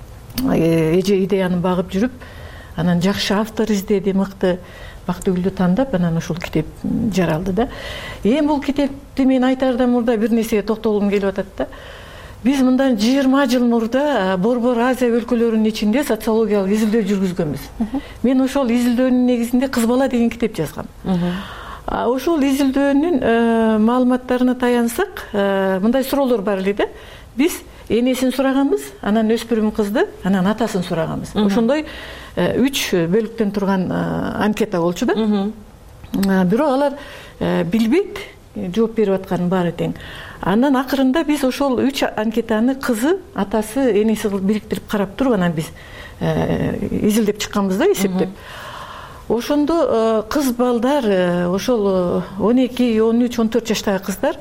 эже идеяны багып жүрүп, анан жакшы автор издеди, мыкты Бактыгүлдү тандап, анан ушул китеп жаралды да. Эми бул китепти мен айтаардан мурда бир нерсеге токтолгум келип атат да. Биз мындан жыйырма жыл мурда Борбор Азия өлкөлөрүнүн ичинде социологиялык изилдөө жүргүзгөнбүз. Мен ошол изилдөөнүн негизинде Кыз бала деген китеп жазгам. Ошол изилдөөнүн маалыматтарына таянсак, мындай суроолор бар эле да. Биз энесин сураганбыз, анан өспүрүм кызды, анан атасын сураганбыз. Ошондой үч бөлүктөн турган анкета болчу да. Бирок алар билбейт, жооп берип атканын баары тең. Андан акырында биз ошол үч анкетаны кызы, атасы, энеси кылып бириктирип карап туруп, анан биз изилдеп чыкканбыз да, эсептеп. Ошондо кыз балдар, ошол он эки, он үч, он төрт жаштагы кыздар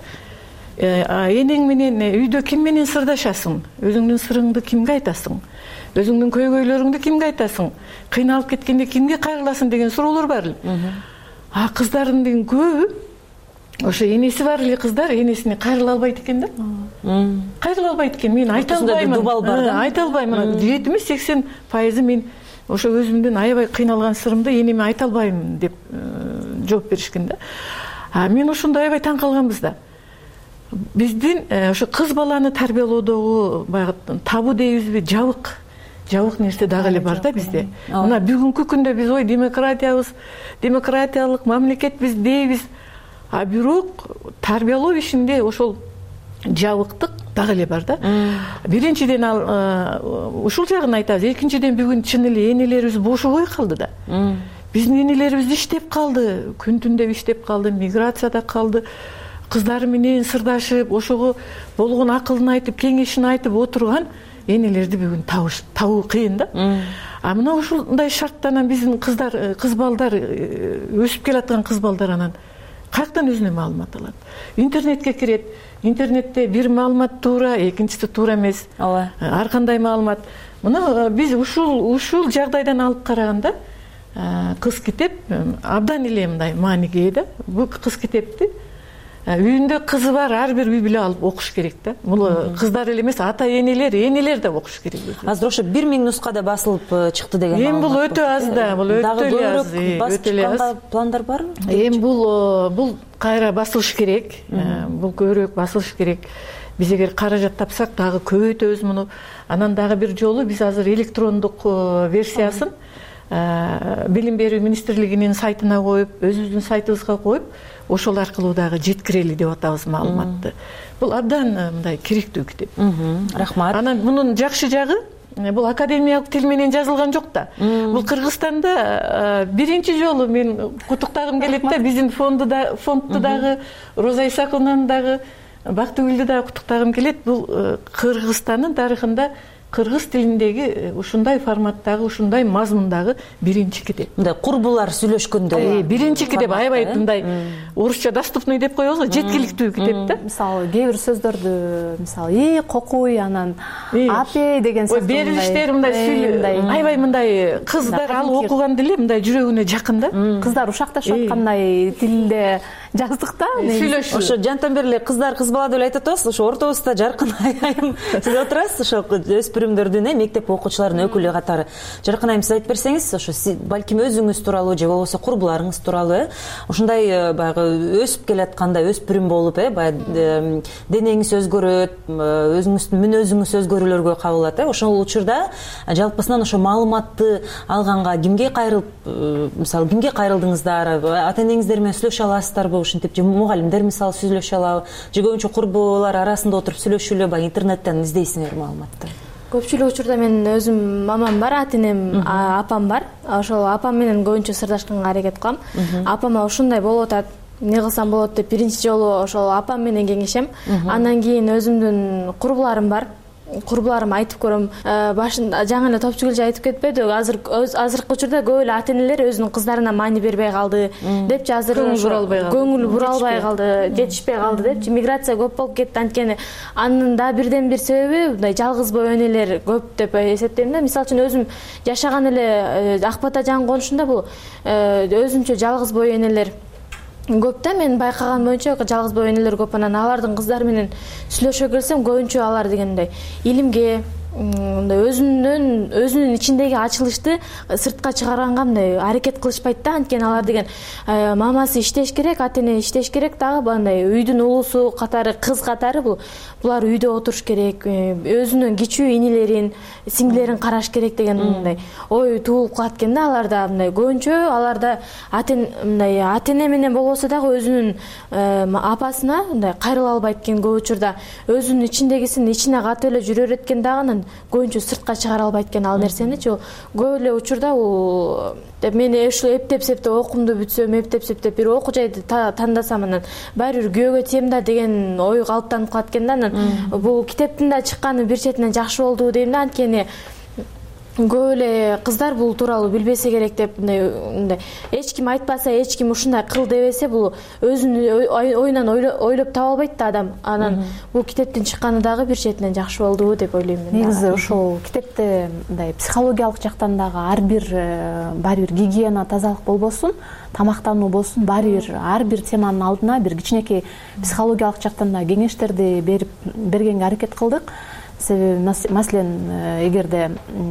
энең менен үйдө ким менен сырдашасың, өзүңдүн сырыңды кимге айтасың, өзүңдүн көйгөйлөрүңдү кимге айтасың, кыйналып кеткенде кимге кайрыласың деген суроолор бар эле. А кыздардын көбү ошо энеси бар эле кыздар энесине кайрыла албайт экен да. Кайрыла албайт экен. Мен айта албаймын. Айта албаймын. жетимиш сексен пайызы мен ошо өзүмдүн аябай кыйналган сырымды энеме айта албайм деп жооп беришкен да. А мен ошондой аябай таң калганбыз да. Биздин ошо кыз баланы тарбиялоодогу баягы табу дейбизби, жабык жабык нерсе дагы эле бар да бизде. Мына бүгүнкү күндө биз ой демократиябыз, демократиялык мамлекетбиз дейбиз. А бирок тарбиялоо ишинде ошол жабыктык дагы эле бар да. Биринчиден ал ушул жагын айтабыз. Экинчиден бүгүн чын эле энелерибиз бошобой калды да. Биздин энелерибиз иштеп калды, күн түндө иштеп калды, миграцияда калды. Кыздары менен сырдашып, ошого болгон акылын айтып, кеңешин айтып отурган энелерди бүгүн табуу кыйын да. А мына ушундай шарттан биздин кыздар, кыз балдар, өсүп келаткан кыз балдар анан каяктан өзүнө маалымат алат? Интернетке кирет. Интернетте бир маалымат туура, экинчиси туура эмес. Ар кандай маалымат. Мына биз ушул ушул жагдайдан алып караганда, кыз китеп абдан эле мындай мааниге ээ да. Бул кыз китепти үйүндө кызы бар ар бир үй бүлө алып окуш керек да. Бул кыздар эле эмес, ата энелер, энелер да окуш керек. Азыр ошо бир миң нускада басылып чыкты деген маалымат. Эми бул өтө аз да, бул өтө эле аз. Өтө эле аз. Пландар барбы? Эми бул бул кайра басылыш керек. Бул көбүрөөк басылыш керек. Биз эгер каражат тапсак дагы көбөйтөбүз муну. Анан дагы бир жолу биз азыр электрондук версиясын Билим берүү министрлигинин сайтына коюп, өзүбүздүн сайтыбызга коюп, ошол аркылуу дагы жеткирели деп атабыз маалыматты. Бул абдан мындай керектүү китеп. Рахмат. Анан мунун жакшы жагы, бул академиялык тил менен жазылган жок да. Бул Кыргызстанда биринчи жолу мен куттуктагым келет да, биздин фонду да, фондду дагы, Роза Исаковнаны дагы Бактыгүлдү да куттуктагым келет. Бул Кыргызстандын тарыхында кыргыз тилиндеги ушундай форматтагы, ушундай мазмундагы биринчи китеп. Мындай курбулар сүйлөшкөндө биринчи китеп, аябай мындай орусча доступный деп коебуз, жеткиликтүү китеп да. Мисалы, кээ бир сөздөрдү, мисалы, "и кокуй", анан "апей" деген сөздү берилиштер мындай сүйлөй, аябай мындай кыздар ал окуганда эле мындай жүрөгүнө жакын да. Кыздар ушакташып аткандай тилде жаздык да. Сүйлөшүү. Ошо жантан бери эле кыздар кыз бала деп айтып атабыз. Ошо ортобузда жаркын айым сиз отурасыз. Ошо өспүрүмдөрдүн, мектеп окуучуларынын өкүлү катары. Жаркын айым, сиз айтып берсеңиз, ошо балким өзүңүз тууралуу же болбосо курбуларыңыз тууралуу, э, ушундай баягы өсүп келатканда өспүрүм болуп, э, баягы денеңиз өзгөрөт, өзүңүздүн мүнөзүңүз өзгөрүүлөргө кабылат, э. Ошол учурда жалпысынан ошо маалыматты алганга кимге кайрылып, мисалы, кимге кайрылдыңыздар? Ата энеңиздер менен сүйлөшө аласыздарбы? Ушинтип же мугалимдер мисалы сүйлөшө алабы? Же көбүнчө курбулар арасында отуруп сүйлөшүүлөр, баягы интернеттен издейсиңер маалыматты? Көпчүлүк учурда мен өзүм мамам бар, ата энем, апам бар. Ошол апам менен көбүнчө сырдашканга аракет кылам. Апама ушундай болуп атат, эмне кылсам болот деп биринчи жолу ошол апам менен кеңешем. Андан кийин өзүмдүн курбуларым бар. Курбуларыма айтып көрөм. Башында жаңы эле Топчугүл айтып кетпеди, азыр азыркы учурда көп эле ата энелер өзүнүн кыздарына маани бербей калды депчи, азыр көңүл бура албай калды, жетишпей калды депчи. Миграция көп болуп кетти. Анткени анын да бирден бир себеби мындай жалгыз бой энелер көп деп эсептейм да. Мисалы үчүн өзүм жашаган эле Ак Бата Жан конушунда бул өзүнчө жалгыз бой энелер көп да. Мен байкаган боюнча жалгыз бой энелер көп. Анан алардын кыздары менен сүйлөшө келсем, көбүнчө алар дегендей илимге, мындай өзүнүн өзүнүн ичиндеги ачылышты сыртка чыгарганга мындай аракет кылышпайт да. Анткени алар деген мамасы иштеш керек, ата эне иштеш керек, дагы мындай үйдүн улусу катары, кыз катары бул булар үйдө отуруш керек, өзүнүн кичүү инилерин, сиңдилерин караш керек деген мындай ой туулуп калат экен да аларда. Мындай көбүнчө аларда ата мындай ата эне менен болбосо дагы өзүнүн апасына мындай кайрыла албайт экен. Көп учурда өзүнүн ичиндегисин ичине катып эле жүрөр экен дагы, көбүнчө сыртка чыгара албайт экен ал нерсеничи. Көп эле учурда бул мен ушул эптеп септеп окуумду бүтсөм, эптеп септеп бир окуу жайды тандасам, анан баары бир күйөөгө тием да деген ой калыптанып калат экен да. Анан бул китептин да чыкканы бир четинен жакшы болду дейм да. Анткени көп эле кыздар бул тууралуу билбесе керек деп, мындай эч ким айтпаса, эч ким ушундай кыл дебесе, бул өзүнүн оюнан ойлоп таба албайт да адам. Анан бул китептин чыкканы дагы бир четинен жакшы болду деп ойлойм мен. Негизи ушул китепте мындай психологиялык жактан дагы ар бир баары бир гигиена, тазалык болбосун, тамактануу болсун, баары бир ар бир теманын алдына бир кичинекей психологиялык жактан да кеңештерди берип бергенге аракет кылдык. Себеби маселен эгерде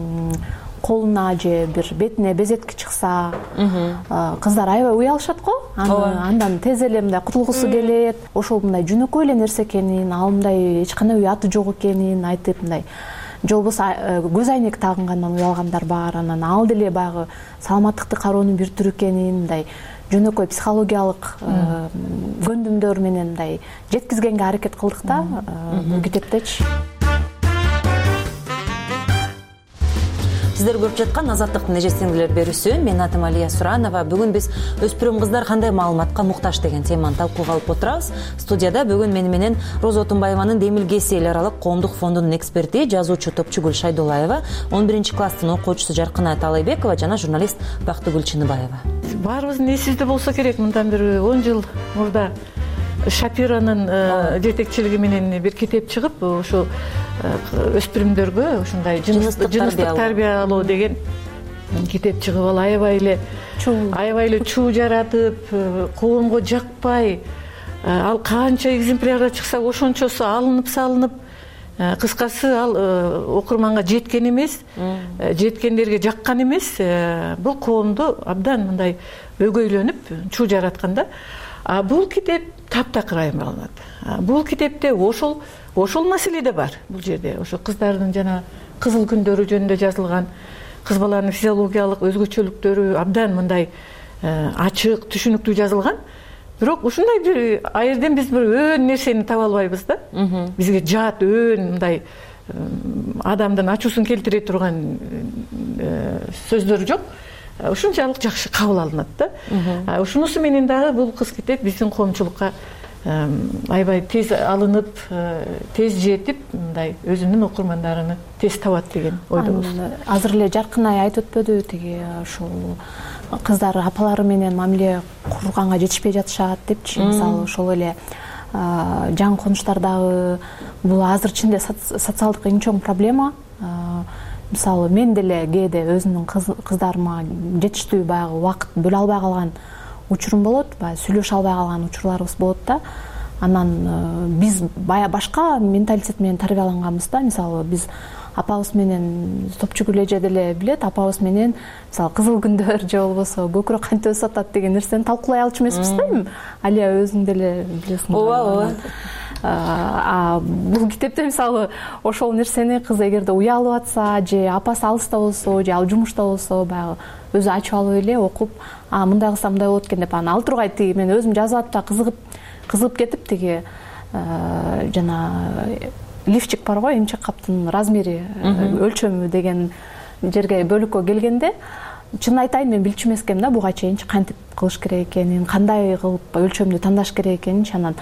колуна же бир бетине безетки чыкса, кыздар аябай уялышат го. Андан тез эле мындай кутулгусу келет. Ошол мындай жөнөкөй эле нерсе экенин, ал мындай эч кандай уяты жок экенин айтып, мындай же болбосо көз айнек тагынгандан уялгандар бар. Анан ал деле баягы саламаттыкты кароонун бир түрү экенин мындай жөнөкөй психологиялык көндүмдөр менен мындай жеткизгенге аракет кылдык да бул китептечи. Сиздер көрүп жаткан Азаттыктын эже сиңдилер берүүсү. Мен атым Алия Суранова. Бүгүн биз өспүрүм кыздар кандай маалыматка муктаж деген теманы талкууга алып отурабыз. Студияда бүгүн мени менен Роза Отунбаеванын Демилгеси эл аралык коомдук фондунун эксперти, жазуучу Топчугүл Шайдуллаева, он биринчи класстын окуучусу Жаркынай Талайбекова жана журналист Бактыгүл Чыныбаева. Баарыбыздын эсибизде болсо керек, мындан бир он жыл мурда Шапиранын жетекчилиги менен бир китеп чыгып, ошо өспүрүмдөргө ушундай жыныстык тарбия алуу деген китеп чыгып, ал аябай эле аябай эле чуу жаратып, коомго жакпай, ал канча экземплярда чыкса ошончосу алынып салынып, кыскасы ал окурманга жеткен эмес, жеткендерге жаккан эмес. Бул коомду абдан мындай өгөйлөнүп чуу жараткан да. А бул китеп таптакыр айырмаланат. Бул китепте ошол ошол маселе да бар. Бул жерде ошо кыздардын жана кызыл күндөрү жөнүндө жазылган, кыз баланын физиологиялык өзгөчөлүктөрү абдан мындай ачык, түшүнүктүү жазылган. Бирок ушундай бир айырден биз бир өн нерсени таба албайбыз да. Бизге жат өн мындай адамдын ачуусун келтире турган сөздөр жок. Ушунчалык жакшы кабыл алынат да. Ушунусу менен дагы бул кыз китеп биздин коомчулукка аябай тез алынып, тез жетип, мындай өзүнүн окурмандарыны тез табат деген ойдобуз. Азыр эле Жаркынай айтып өтпөдү, тиги ушул кыздар апалары менен мамиле курганга жетишпей жатышат депчи. Мисалы ошол эле жаңы конуштардагы бул азыр чынында социалдык эң чоң проблема. Мисалы мен деле кээде өзүмдүн кыздарыма жетиштүү баягы убакыт бөлө албай калган учурум болот, баягы сүйлөшө албай калган учурларыбыз болот да. Анан биз бая башка менталитет менен тарбияланганбыз да. Мисалы биз апабыз менен топчугул эже деле билет, апабыз менен мисалы кызыл күндөр же болбосо көкүрөк кантип өсүп атат деген нерсени талкуулай алчу эмеспиз да эми. Алия өзүң деле билесиң. Ооба, ооба. А бул китепте мисалы ошол нерсени кыз эгерде уялып атса же апасы алыста болсо же ал жумушта болсо баягы өзү ачып алып эле окуп, а мындай кылсам мындай болот экен деп аны ал тургай тиги мен өзүм жазып атып кызыгып кызыгып кетип тиги жана лифчик бар го, эмчек каптын размери, өлчөмү деген жерге бөлүккө келгенде чын айтайын мен билчү эмес экенмин да буга чейинчи кантип кылыш керек экенин, кандай кылып өлчөмдү тандаш керек экенинчи. Анан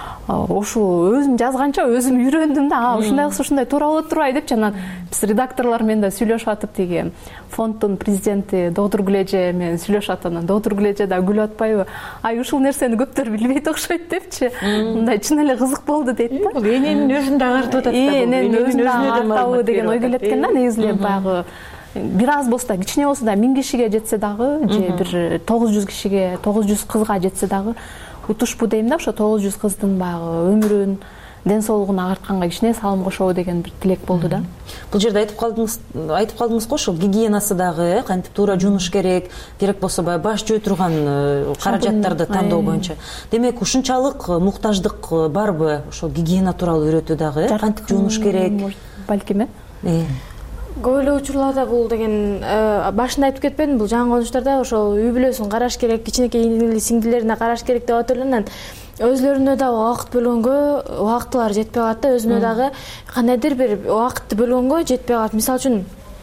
ошо өзүм жазганча өзүм үйрөндүм да, ушундай кылса ушундай туура болот турбайбы депчи. Анан биз редакторлор менен да сүйлөшүп атып, тиги фонддун президенти доктур Гүлэже менен сүйлөшүп атып, анан доктур Гүлэже да күлүп атпайбы, ай ушул нерсени көптөр билбейт окшойт депчи. Мындай чын эле кызык болду дейт да. Бул эненин өзүн да агартып атат да. Эненин өзүн да агартабы деген ой келет экен да. Негизи эле баягы бир аз болсо да, кичине болсо да миң кишиге жетсе дагы же бир тогуз жүз кишиге, тогуз жүз кызга жетсе дагы утушпу дейм да. Ошо тогуз жүз кыздын баягы өмүрүн, ден соолугун агартканга кичине салым кошобу деген бир тилек болду да. Бул жерде айтып калдыңыз, айтып калдыңыз го, ошол гигиенасы дагы, кантип туура жуунуш керек, керек болсо баягы баш жөө турган каражаттарды тандоо боюнча. Демек, ушунчалык муктаждык барбы ошол гигиена тууралуу үйрөтүү дагы, кантип жуунуш керек? Балким э. Көп эле учурларда бул деген башында айтып кетпедим, бул жаңы конуштарда ошол үй бүлөсүн караш керек, кичинекей ини сиңдилерине караш керек деп атып эле, анан өзлөрүнө дагы убакыт бөлгөнгө убактылары жетпей калат да, өзүнө дагы кандайдыр бир убакытты бөлгөнгө жетпей калат. Мисалы үчүн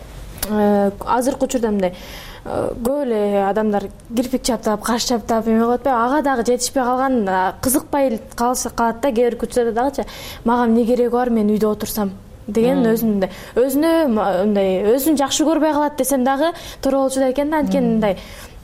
азыркы учурда мындай көп эле адамдар кирпик чаптап, каш чаптап эме кылып атпайбы, ага дагы жетишпей калган, кызыкпай калса калат да. Кээ бир учурда дагычы мага эмне кереги бар, мен үйдө отурсам деген өзүндө өзүнө мындай өзүн жакшы көрбөй калат десем дагы туура болчу да экен да. Анткени мындай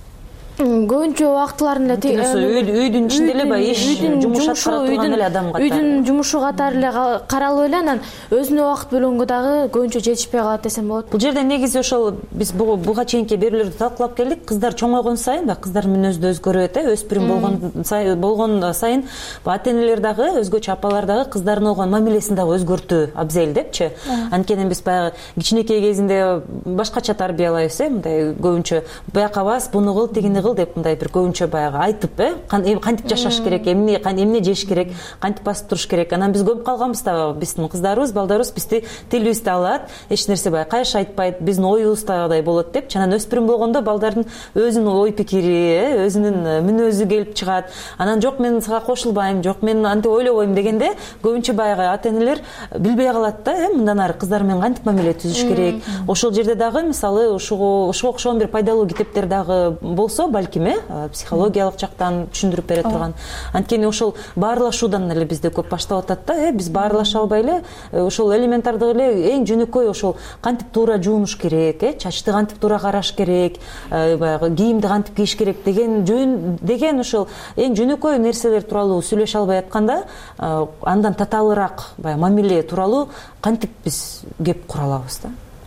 көбүнчө убактыларын эле үйдүн ичинде эле баягы иш жумуш аткара турган эле адам катары, үйдүн жумушу катары эле каралып эле, анан өзүнө убакыт бөлгөнгө дагы көбүнчө жетишпей калат десем болот. Бул жерде негизи ошол биз буга чейинки берүүлөрдү талкуулап келдик. Кыздар чоңойгон сайын баягы кыздардын мүнөзү да өзгөрөт э, өспүрүм болгон сайын болгон сайын ата энелер дагы, өзгөчө апалар дагы кыздарына болгон мамилесин дагы өзгөртүү абзел депчи. Анткени биз баягы кичинекей кезинде башкача тарбиялайбыз э, мындай көбүнчө бияка бас, буну кыл, тигини кыл деп мындай бир көбүнчө баягы айтып э, кантип жашаш керек, эмне эмне жеш керек, кантип басып туруш керек. Анан биз көп калганбыз да, биздин кыздарыбыз, балдарыбыз бизди тилибизди алат, эч нерсе баягы кайшы айтпайт, биздин оюбуздагыдай болот депчи. Анан өспүрүм болгондо балдардын өзүнүн ой пикири, өзүнүн мүнөзү келип чыгат. Анан жок мен сага кошулбайм, жок мен антип ойлобойм дегенде көбүнчө баягы ата энелер билбей калат да, э, мындан ары кыздар менен кантип мамиле түзүш керек. Ошол жерде дагы мисалы ушуга ушуга окшогон бир пайдалуу китептер дагы болсо балким э, психологиялык жактан түшүндүрүп бере турган. Анткени ошол баарлашуудан эле бизде көп баштап атат да, э, биз баарлаша албай эле ошол элементардык эле эң жөнөкөй ошол кантип туура жуунуш керек, э, чачты кантип туура караш керек, баягы кийимди кантип кийиш керек деген жөн деген ошол эң жөнөкөй нерселер тууралуу сүйлөшө албай атканда, андан татаалыраак баягы мамиле тууралуу кантип биз кеп кура алабыз да.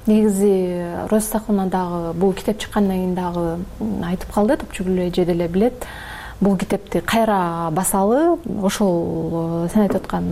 Негизи Роза Сахуна дагы бул китеп чыккандан кийин дагы айтып калды, Топчугул эже деле билет. Бул китепти кайра басалы, ошол сен айтып аткан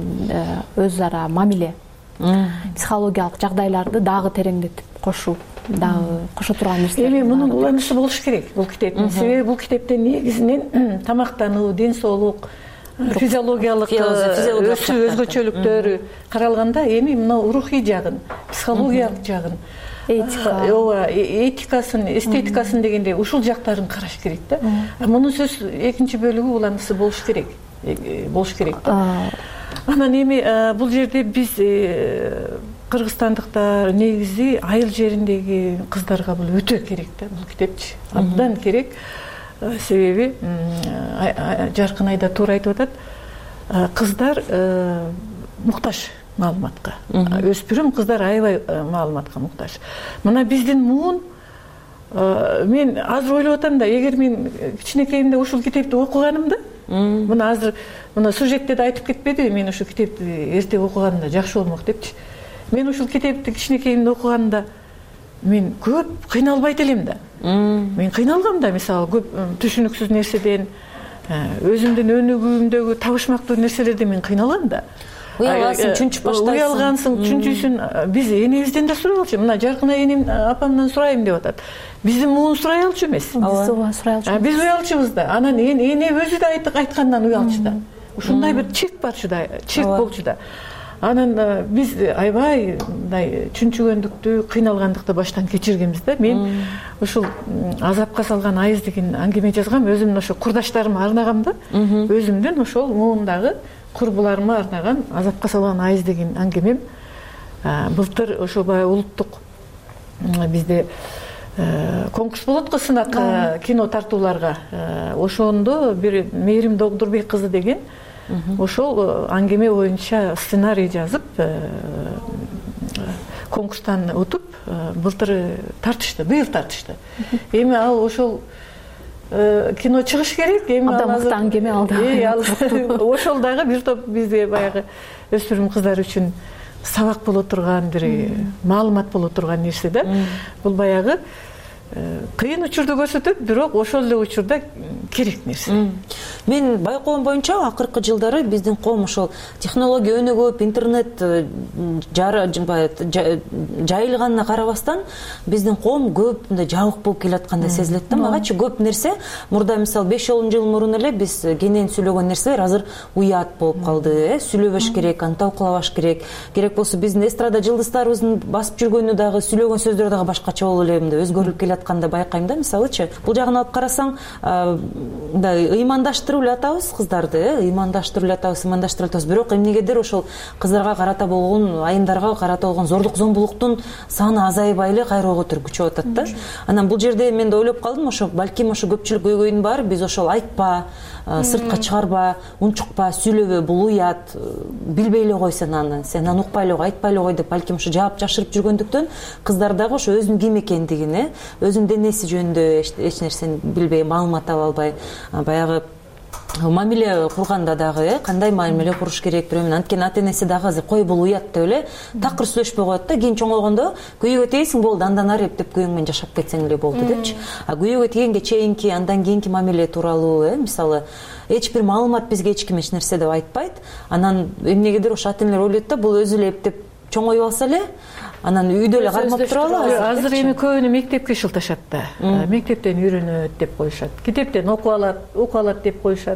өз ара мамиле, психологиялык жагдайларды дагы тереңдетип кошуу, дагы кошо турган нерсе. Эми мунун уланышы болуш керек бул китептин. Себеби бул китепте негизинен тамактануу, ден соолук, физиологиялык өсүү өзгөчөлүктөрү каралганда, эми мына рухий жагын, психологиялык жагын, этика, ооба, этикасын, эстетикасын дегенде ушул жактарын караш керек да. Мунун сөз экинчи бөлүгү уланышы болуш керек, болуш керек да. Анан эми бул жерде биз кыргызстандыктар негизи айыл жериндеги кыздарга бул өтө керек да, бул китепчи. Абдан керек. Себеби Жаркынай да туура айтып атат. кыздар муктаж маалыматка. Өспүрүм кыздар аябай маалыматка муктаж. Мына биздин муун, мен азыр ойлоп атам да, эгер мен кичинекейимде ушул китепти окуганымда, мына азыр мына сюжетте да айтып кетпеди, мен ушул китепти эрте окуганда жакшы болмок депчи. Мен ушул китепти кичинекейимде окуганда мен көп кыйналбайт элем да. Мен кыйналгам да, мисалы көп түшүнүксүз нерседен, өзүмдүн өнүгүүмдөгү табышмактуу нерселерден мен кыйналгам да. Уялгансың, чүнчүп баштайсың. Уялгансың, чүнчүсүн биз энебизден да сурай алчу. Мына Жаркына энем апамдан сурайм деп атат. Биздин муун сурай алчу эмес. Биз сурай алчу. Биз уялчубуз да. Анан эне өзү да айткандан уялчу да. Ушундай бир чек барчу да, чек болчу да. Анан биз аябай мындай чүнчүгөндүктү, кыйналгандыкты баштан кечиргенбиз да. Мен ушул азапка салган айыз деген аңгеме жазгам, өзүмдүн ошо курдаштарыма арнагам да. Өзүмдүн ошол муундагы курбуларыма арнаган азапка салган айыз деген аңгемем. Былтыр ошол баягы улуттук бизде конкурс болот го, сынак кино тартууларга. Ошондо бир Мээрим Догдурбек кызы деген ошол аңгеме боюнча сценарий жазып, конкурстан утуп, былтыр тартышты, быйыл тартышты. Эми ал ошол кино чыгыш керек, эми ал азыр аңгеме алды. Ошол дагы бир топ бизге баягы өспүрүм кыздар үчүн сабак боло турган, бир маалымат боло турган нерсе да. Бул баягы кыйын учурду көрсөтөт, бирок ошол эле учурда керек нерсе. Мен байкоом боюнча акыркы жылдары биздин коом ошол технология өнүгүп, интернет жайылганына карабастан биздин коом көп мындай жабык болуп келаткандай сезилет да. Магачы көп нерсе мурда мисалы беш он жыл мурун эле биз кенен сүйлөгөн нерселер азыр уят болуп калды. Сүйлөбөш керек, аны талкуулабаш керек. Керек болсо биздин эстрада жылдыздарыбыздын басып жүргөнү дагы, сүйлөгөн сөздөрү дагы башкача болуп эле мындай өзгөрүлүп келатканда байкайм да. Мисалычы, бул жагын алып карасаң, мындай ыймандаштырып эле атабыз кыздарды, ыймандаштырып эле атабыз, ыймандаштырып атабыз. Бирок эмнегедир ошол кыздарга карата болгон, айымдарга карата болгон зордук зомбулуктун саны азайбай эле кайра көтөрүп күчөп атат да. Анан бул жерде мен да ойлоп калдым, ошо балким ошо көпчүлүк көйгөйдүн баары биз ошол айтпа, сыртка чыгарба, унчукпа, сүйлөбө, бул уят, билбей эле кой сен аны, сен аны укпай эле кой, айтпай эле кой деп балким ошо жаап жашырып жүргөндүктөн кыздар дагы ошо өзүнүн ким экендигин, өзүнүн денеси жөнүндө эч нерсени билбей, маалымат ала албай, баягы мамиле курганда дагы кандай мамиле куруш керек, бирөө менен анткени ата энеси дагы азыр кой бул уят деп эле такыр сүйлөшпөй коет да. Кийин чоңойгондо күйөөгө тийсиң, болду, андан ары эптеп күйөөң менен жашап кетсең эле болду депчи. А күйөөгө тийгенге чейинки, андан кийинки мамиле тууралуу, мисалы эч бир маалымат бизге эч ким эч нерсе деп айтпайт. Анан эмнегедир ошо ата энелер ойлойт да, бул өзү эле эптеп чоңоюп алса эле, анан үйдө эле кармап туралы. Азыр эми көбүнө мектепке шылташат да. Мектептен үйрөнөт деп коюшат. Китептен окуп алат, окуп алат деп коюшат.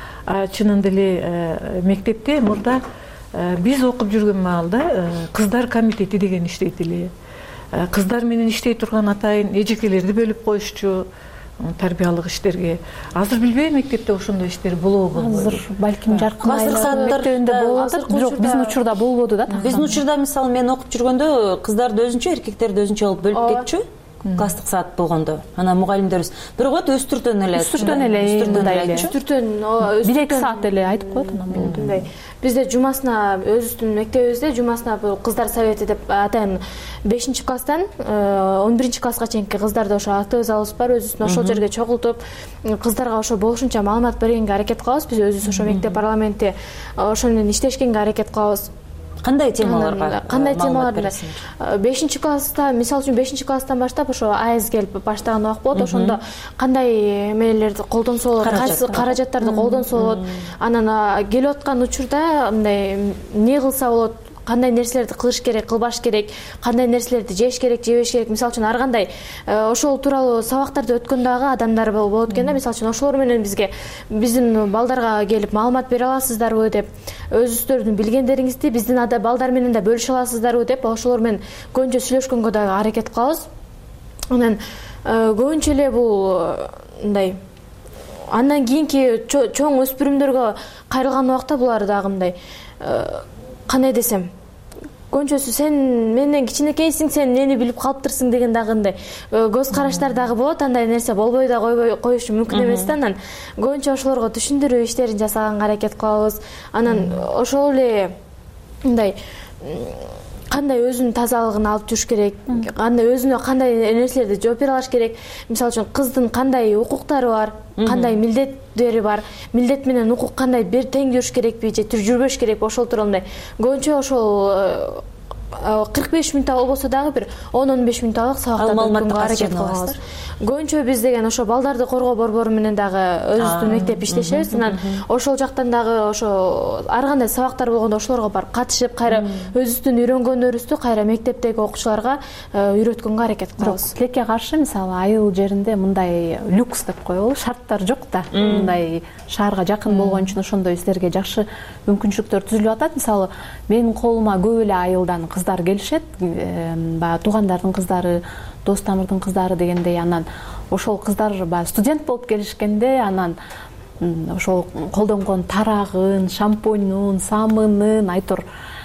Чынында эле мектепте мурда биз окуп жүргөн маалда кыздар комитети деген иштейт эле. Кыздар менен иштей турган атайын эжекелерди бөлүп коюшчу тарбиялык иштерге. Азыр билбейм мектепте ошондой иштер болобу? Азыр балким Жаркын мектебинде болуп атат, бирок биздин учурда болбоду да. Биздин учурда мисалы мен окуп жүргөндө кыздарды өзүнчө, эркектерди өзүнчө болуп бөлүп кетчү. Класстык саат болгондо. Анан мугалимдерибиз бирок өстүртөн эле, өстүртөн эле, мындай эле. Өстүртөн, бир эки саат эле айтып коет, анан болду. Бизде жумасына, өзүбүздүн мектебибизде жумасына бул кыздар совети деп атайын бешинчи класстан он биринчи класска чейинки кыздарды ошо актив залыбыз бар, өзүбүздүн ошол жерге чогултуп, кыздарга ошо болушунча маалымат бергенге аракет кылабыз. Биз өзүбүз ошо мектеп парламентте ошол менен иштешкенге аракет кылабыз. Кандай темаларга? Кандай темаларда? бешинчи класста, мисалы үчүн бешинчи класстан баштап ошо АЭС келип баштаган убак болот. Ошондо кандай эмелерди колдонсо болот, кайсы каражаттарды колдонсо болот. Анан келип аткан учурда мындай эмне кылса болот, кандай нерселерди кылыш керек, кылбаш керек, кандай нерселерди жеш керек, жебеш керек. Мисалы үчүн ар кандай ошол тууралуу сабактарды өткөн дагы адамдар болот экен да. Мисалы үчүн ошолор менен бизге, биздин балдарга келип маалымат бере аласыздарбы деп, өзүңүздөрдүн билгендериңизди биздин балдар менен да бөлүшө аласыздарбы деп ошолор менен көбүнчө сүйлөшкөнгө дагы аракет кылабыз. Анан көбүнчө эле бул мындай андан кийинки чоң өспүрүмдөргө кайрылган убакта булар дагы мындай кандай десем, көңчөсү сен менден кичинекейсиң, сен мени билип калыптырсың деген дагы ындай көз караштар дагы болот. Андай нерсе болбой да койбой коюшу мүмкүн эмес да. Анан көбүнчө ошолорго түшүндүрүү иштерин жасаганга аракет кылабыз. Анан ошол эле мындай кандай өзүнүн тазалыгын алып жүрүш керек, кандай өзүнө кандай нерселерди жооп бере алыш керек. Мисалы үчүн кыздын кандай укуктары бар, кандай милдеттери бар, милдет менен укук кандай бир тең жүрүш керекпи же жүрбөш керекпи, ошол тууралуу мындай көбүнчө ошол кырк беш мүнөт болбосо дагы бир он он беш мүнөт алып сабактарды өткөнгө аракет кылабыз. Көбүнчө биз деген ошо балдарды коргоо борбору менен дагы өзүбүздүн мектеп иштешебиз. Анан ошол жактан дагы ошо ар кандай сабактар болгондо ошолорго барып катышып, кайра өзүбүздүн үйрөнгөндөрүбүздү кайра мектептеги окуучуларга үйрөткөнгө аракет кылабыз. Тилекке каршы мисалы айыл жеринде мындай люкс деп коелу, шарттар жок да. Мындай шаарга жакын болгон үчүн ошондой силерге жакшы мүмкүнчүлүктөр түзүлүп атат. Мисалы менин колума көп эле айылдан кыздар келишет, баягы туугандардын кыздары, дос тамырдын кыздары дегендей. Анан ошол кыздар баягы студент болуп келишкенде, анан ошол колдонгон тарагын, шампуньун, самынын, айтор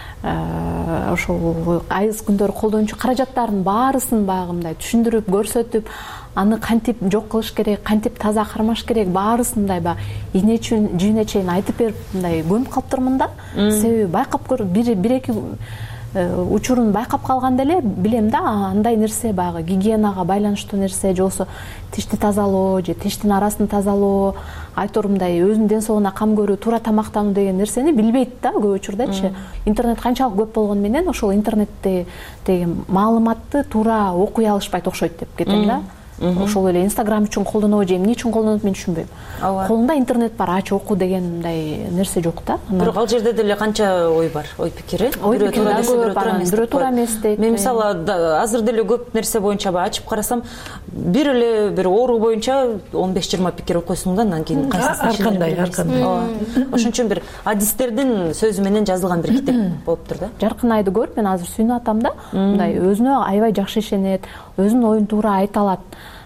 ошол айыз күндөрү колдончу каражаттардын баарысын баягы мындай түшүндүрүп, көрсөтүп, аны кантип жок кылыш керек, кантип таза кармаш керек, баарысын мындай баягы ийне жүүнө чейин айтып берип мындай көмүп калыптырмын да. Себеби байкап көрүп бир бир эки учурун байкап калганда эле билем да, андай нерсе баягы гигиенага байланыштуу нерсе, же болбосо тишти тазалоо же тиштин арасын тазалоо, айтор мындай өзүнүн ден соолугуна кам көрүү, туура тамактануу деген нерсени билбейт да көп учурдачы. Интернет канчалык көп болгону менен ошол интернетте деген маалыматты туура окуй алышпайт окшойт деп кетем да. Ошол эле Инстаграм үчүн колдонобу же эмне үчүн колдонот мен түшүнбөйм. Колунда интернет бар, ач оку деген мындай нерсе жок да. Бирок ал жерде деле канча ой бар, ой пикири. Бирөө туура десе, бирөө туура эмес дейт. Мен мисалы азыр деле көп нерсе боюнча баягы ачып карасам, бир эле бир оору боюнча он беш жыйырма пикир окуйсуң да, андан кийин кайсысын ишин кандай, ар кандай. Ошон үчүн бир адистердин сөзү менен жазылган бир китеп болуптур да. Жаркынайды көрүп мен азыр сүйүнүп атам да. Мындай өзүнө аябай жакшы ишенет, өзүнүн оюн туура айта алат.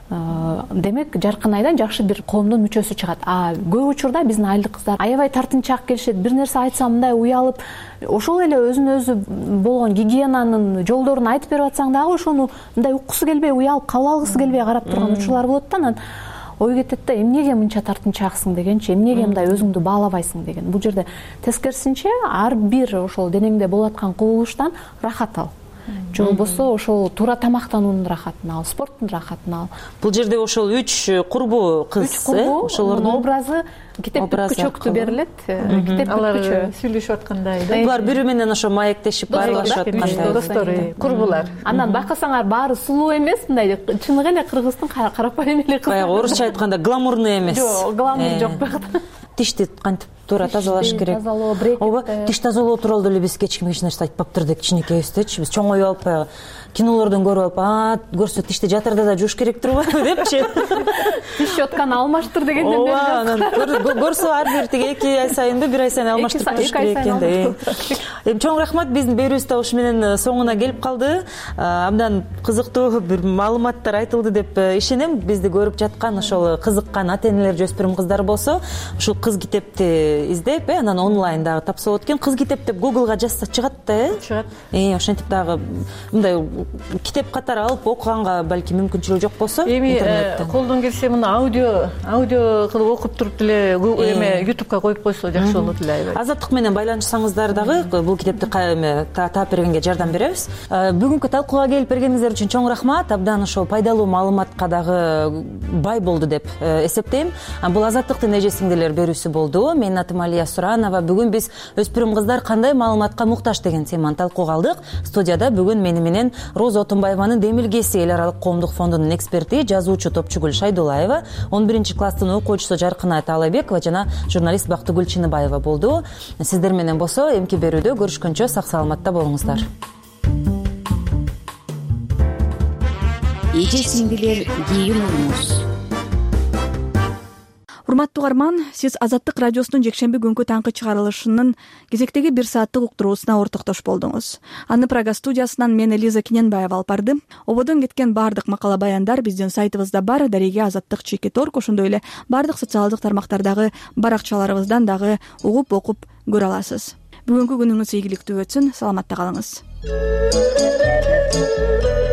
Демек Жаркынайдан жакшы бир коомдун мүчөсү чыгат. А көп учурда биздин айылдык кыздар аябай тартынчаак келишет. Бир нерсе айтсам мындай уялып, ошол эле өзүнө өзү болгон гигиенанын жолдорун айтып берип атсаң дагы ошону мындай уккусу келбей, уялып кабыл алгысы келбей карап турган учурлар болот да. Анан ой кетет да, эмнеге мынча тартынчааксың дегенчи, эмнеге мындай өзүңдү баалабайсың деген. Бул жерде тескерисинче ар бир ошол денеңде болуп аткан кубулуштан рахат ал. Же болбосо ошол туура тамактануунун рахатын ал, спорттун рахатын ал. Бул жерде ошол үч курбу кыз, ошолордун образы китептик күчөктү берилет. Китептик күчө сүйлөшүп аткандай да. Булар бири менен ошо маектешип баарлашып аткандай достор, курбулар. Анан байкасаңар баары сулуу эмес, мындай чыныгы эле кыргыздын карапайым эле кыздар. Баягы орусча айтканда гламурный эмес. Жок, гламур жок байкы. Тишти кантип туура тазалаш керек. Тазалоо, брекет. Ооба, тиш тазалоо тууралуу деле биз эч кимге эч нерсе айтпаптыр деп кичинекейбиздечи. Биз чоңоюп алып баягы кинолордон көрүп алып, а көрсө тишти жатырда да жууш керек турбайбы депчи. Тиш щетканы алмаштыр дегенден бери. Ооба, анан көрсө ар бир тиги эки ай сайынбы, бир ай сайын алмаштырып туруш керек экен. Эми чоң рахмат, биздин берүүбүз да ушу менен соңуна келип калды. Абдан кызыктуу бир маалыматтар айтылды деп ишенем. Бизди көрүп жаткан ошол кызыккан ата-энелер, жөспүрүм кыздар болсо, ушул кыз китепти издеп, анан онлайн дагы тапса болот экен. Кыз китеп деп Google'га жазса чыгат да, э? Чыгат. Э, ошентип дагы мындай китеп катары алып окуганга балки мүмкүнчүлүгү жок болсо, интернеттен. Эми колдон келсе мына аудио, аудио кылып окуп туруп деле эме YouTubeга коюп койсо жакшы болот эле. Азаттык менен байланышсаңыздар дагы бул китепти таап бергенге жардам беребиз. Бүгүнкү талкууга келип бергениңиздер үчүн чоң рахмат. Абдан ошол пайдалуу маалыматка дагы бай болду деп эсептейм. Бул Азаттыктын эже сиңдилер берүүсү болду. Менин атым Алия Суранова. Бүгүн биз өспүрүм кыздар кандай маалыматка муктаж деген теманы талкууга алдык. Студияда бүгүн мени менен Роза Отунбаеванын Демилгеси эл аралык коомдук фондунун эксперти, жазуучу Топчугүл Шайдулаева, он биринчи класстын окуучусу Жаркынай Таалайбекова жана журналист Бактыгүл Чыныбаева болду. Сиздер менен болсо эмки берүүдө көрүшкөнчө сак саламатта болуңуздар. Эже сиңдилер кийин уруңуз. Урматтуу угарман, сиз Азаттык радиосунун жекшемби күнкү таңкы чыгарылышынын кезектеги бир сааттык уктуруусуна ортоктош болдуңуз. Аны Прага студиясынан мен Элиза Киненбаева алып бардым. Ободон кеткен бардык макала баяндар биздин сайтыбызда бар, дареге азаттык чекит орг, ошондой эле бардык социалдык тармактардагы баракчаларыбыздан дагы угуп окуп көрө аласыз. бүгүнкү күнүңүз ийгиликтүү өтсүн. Саламатта калыңыз.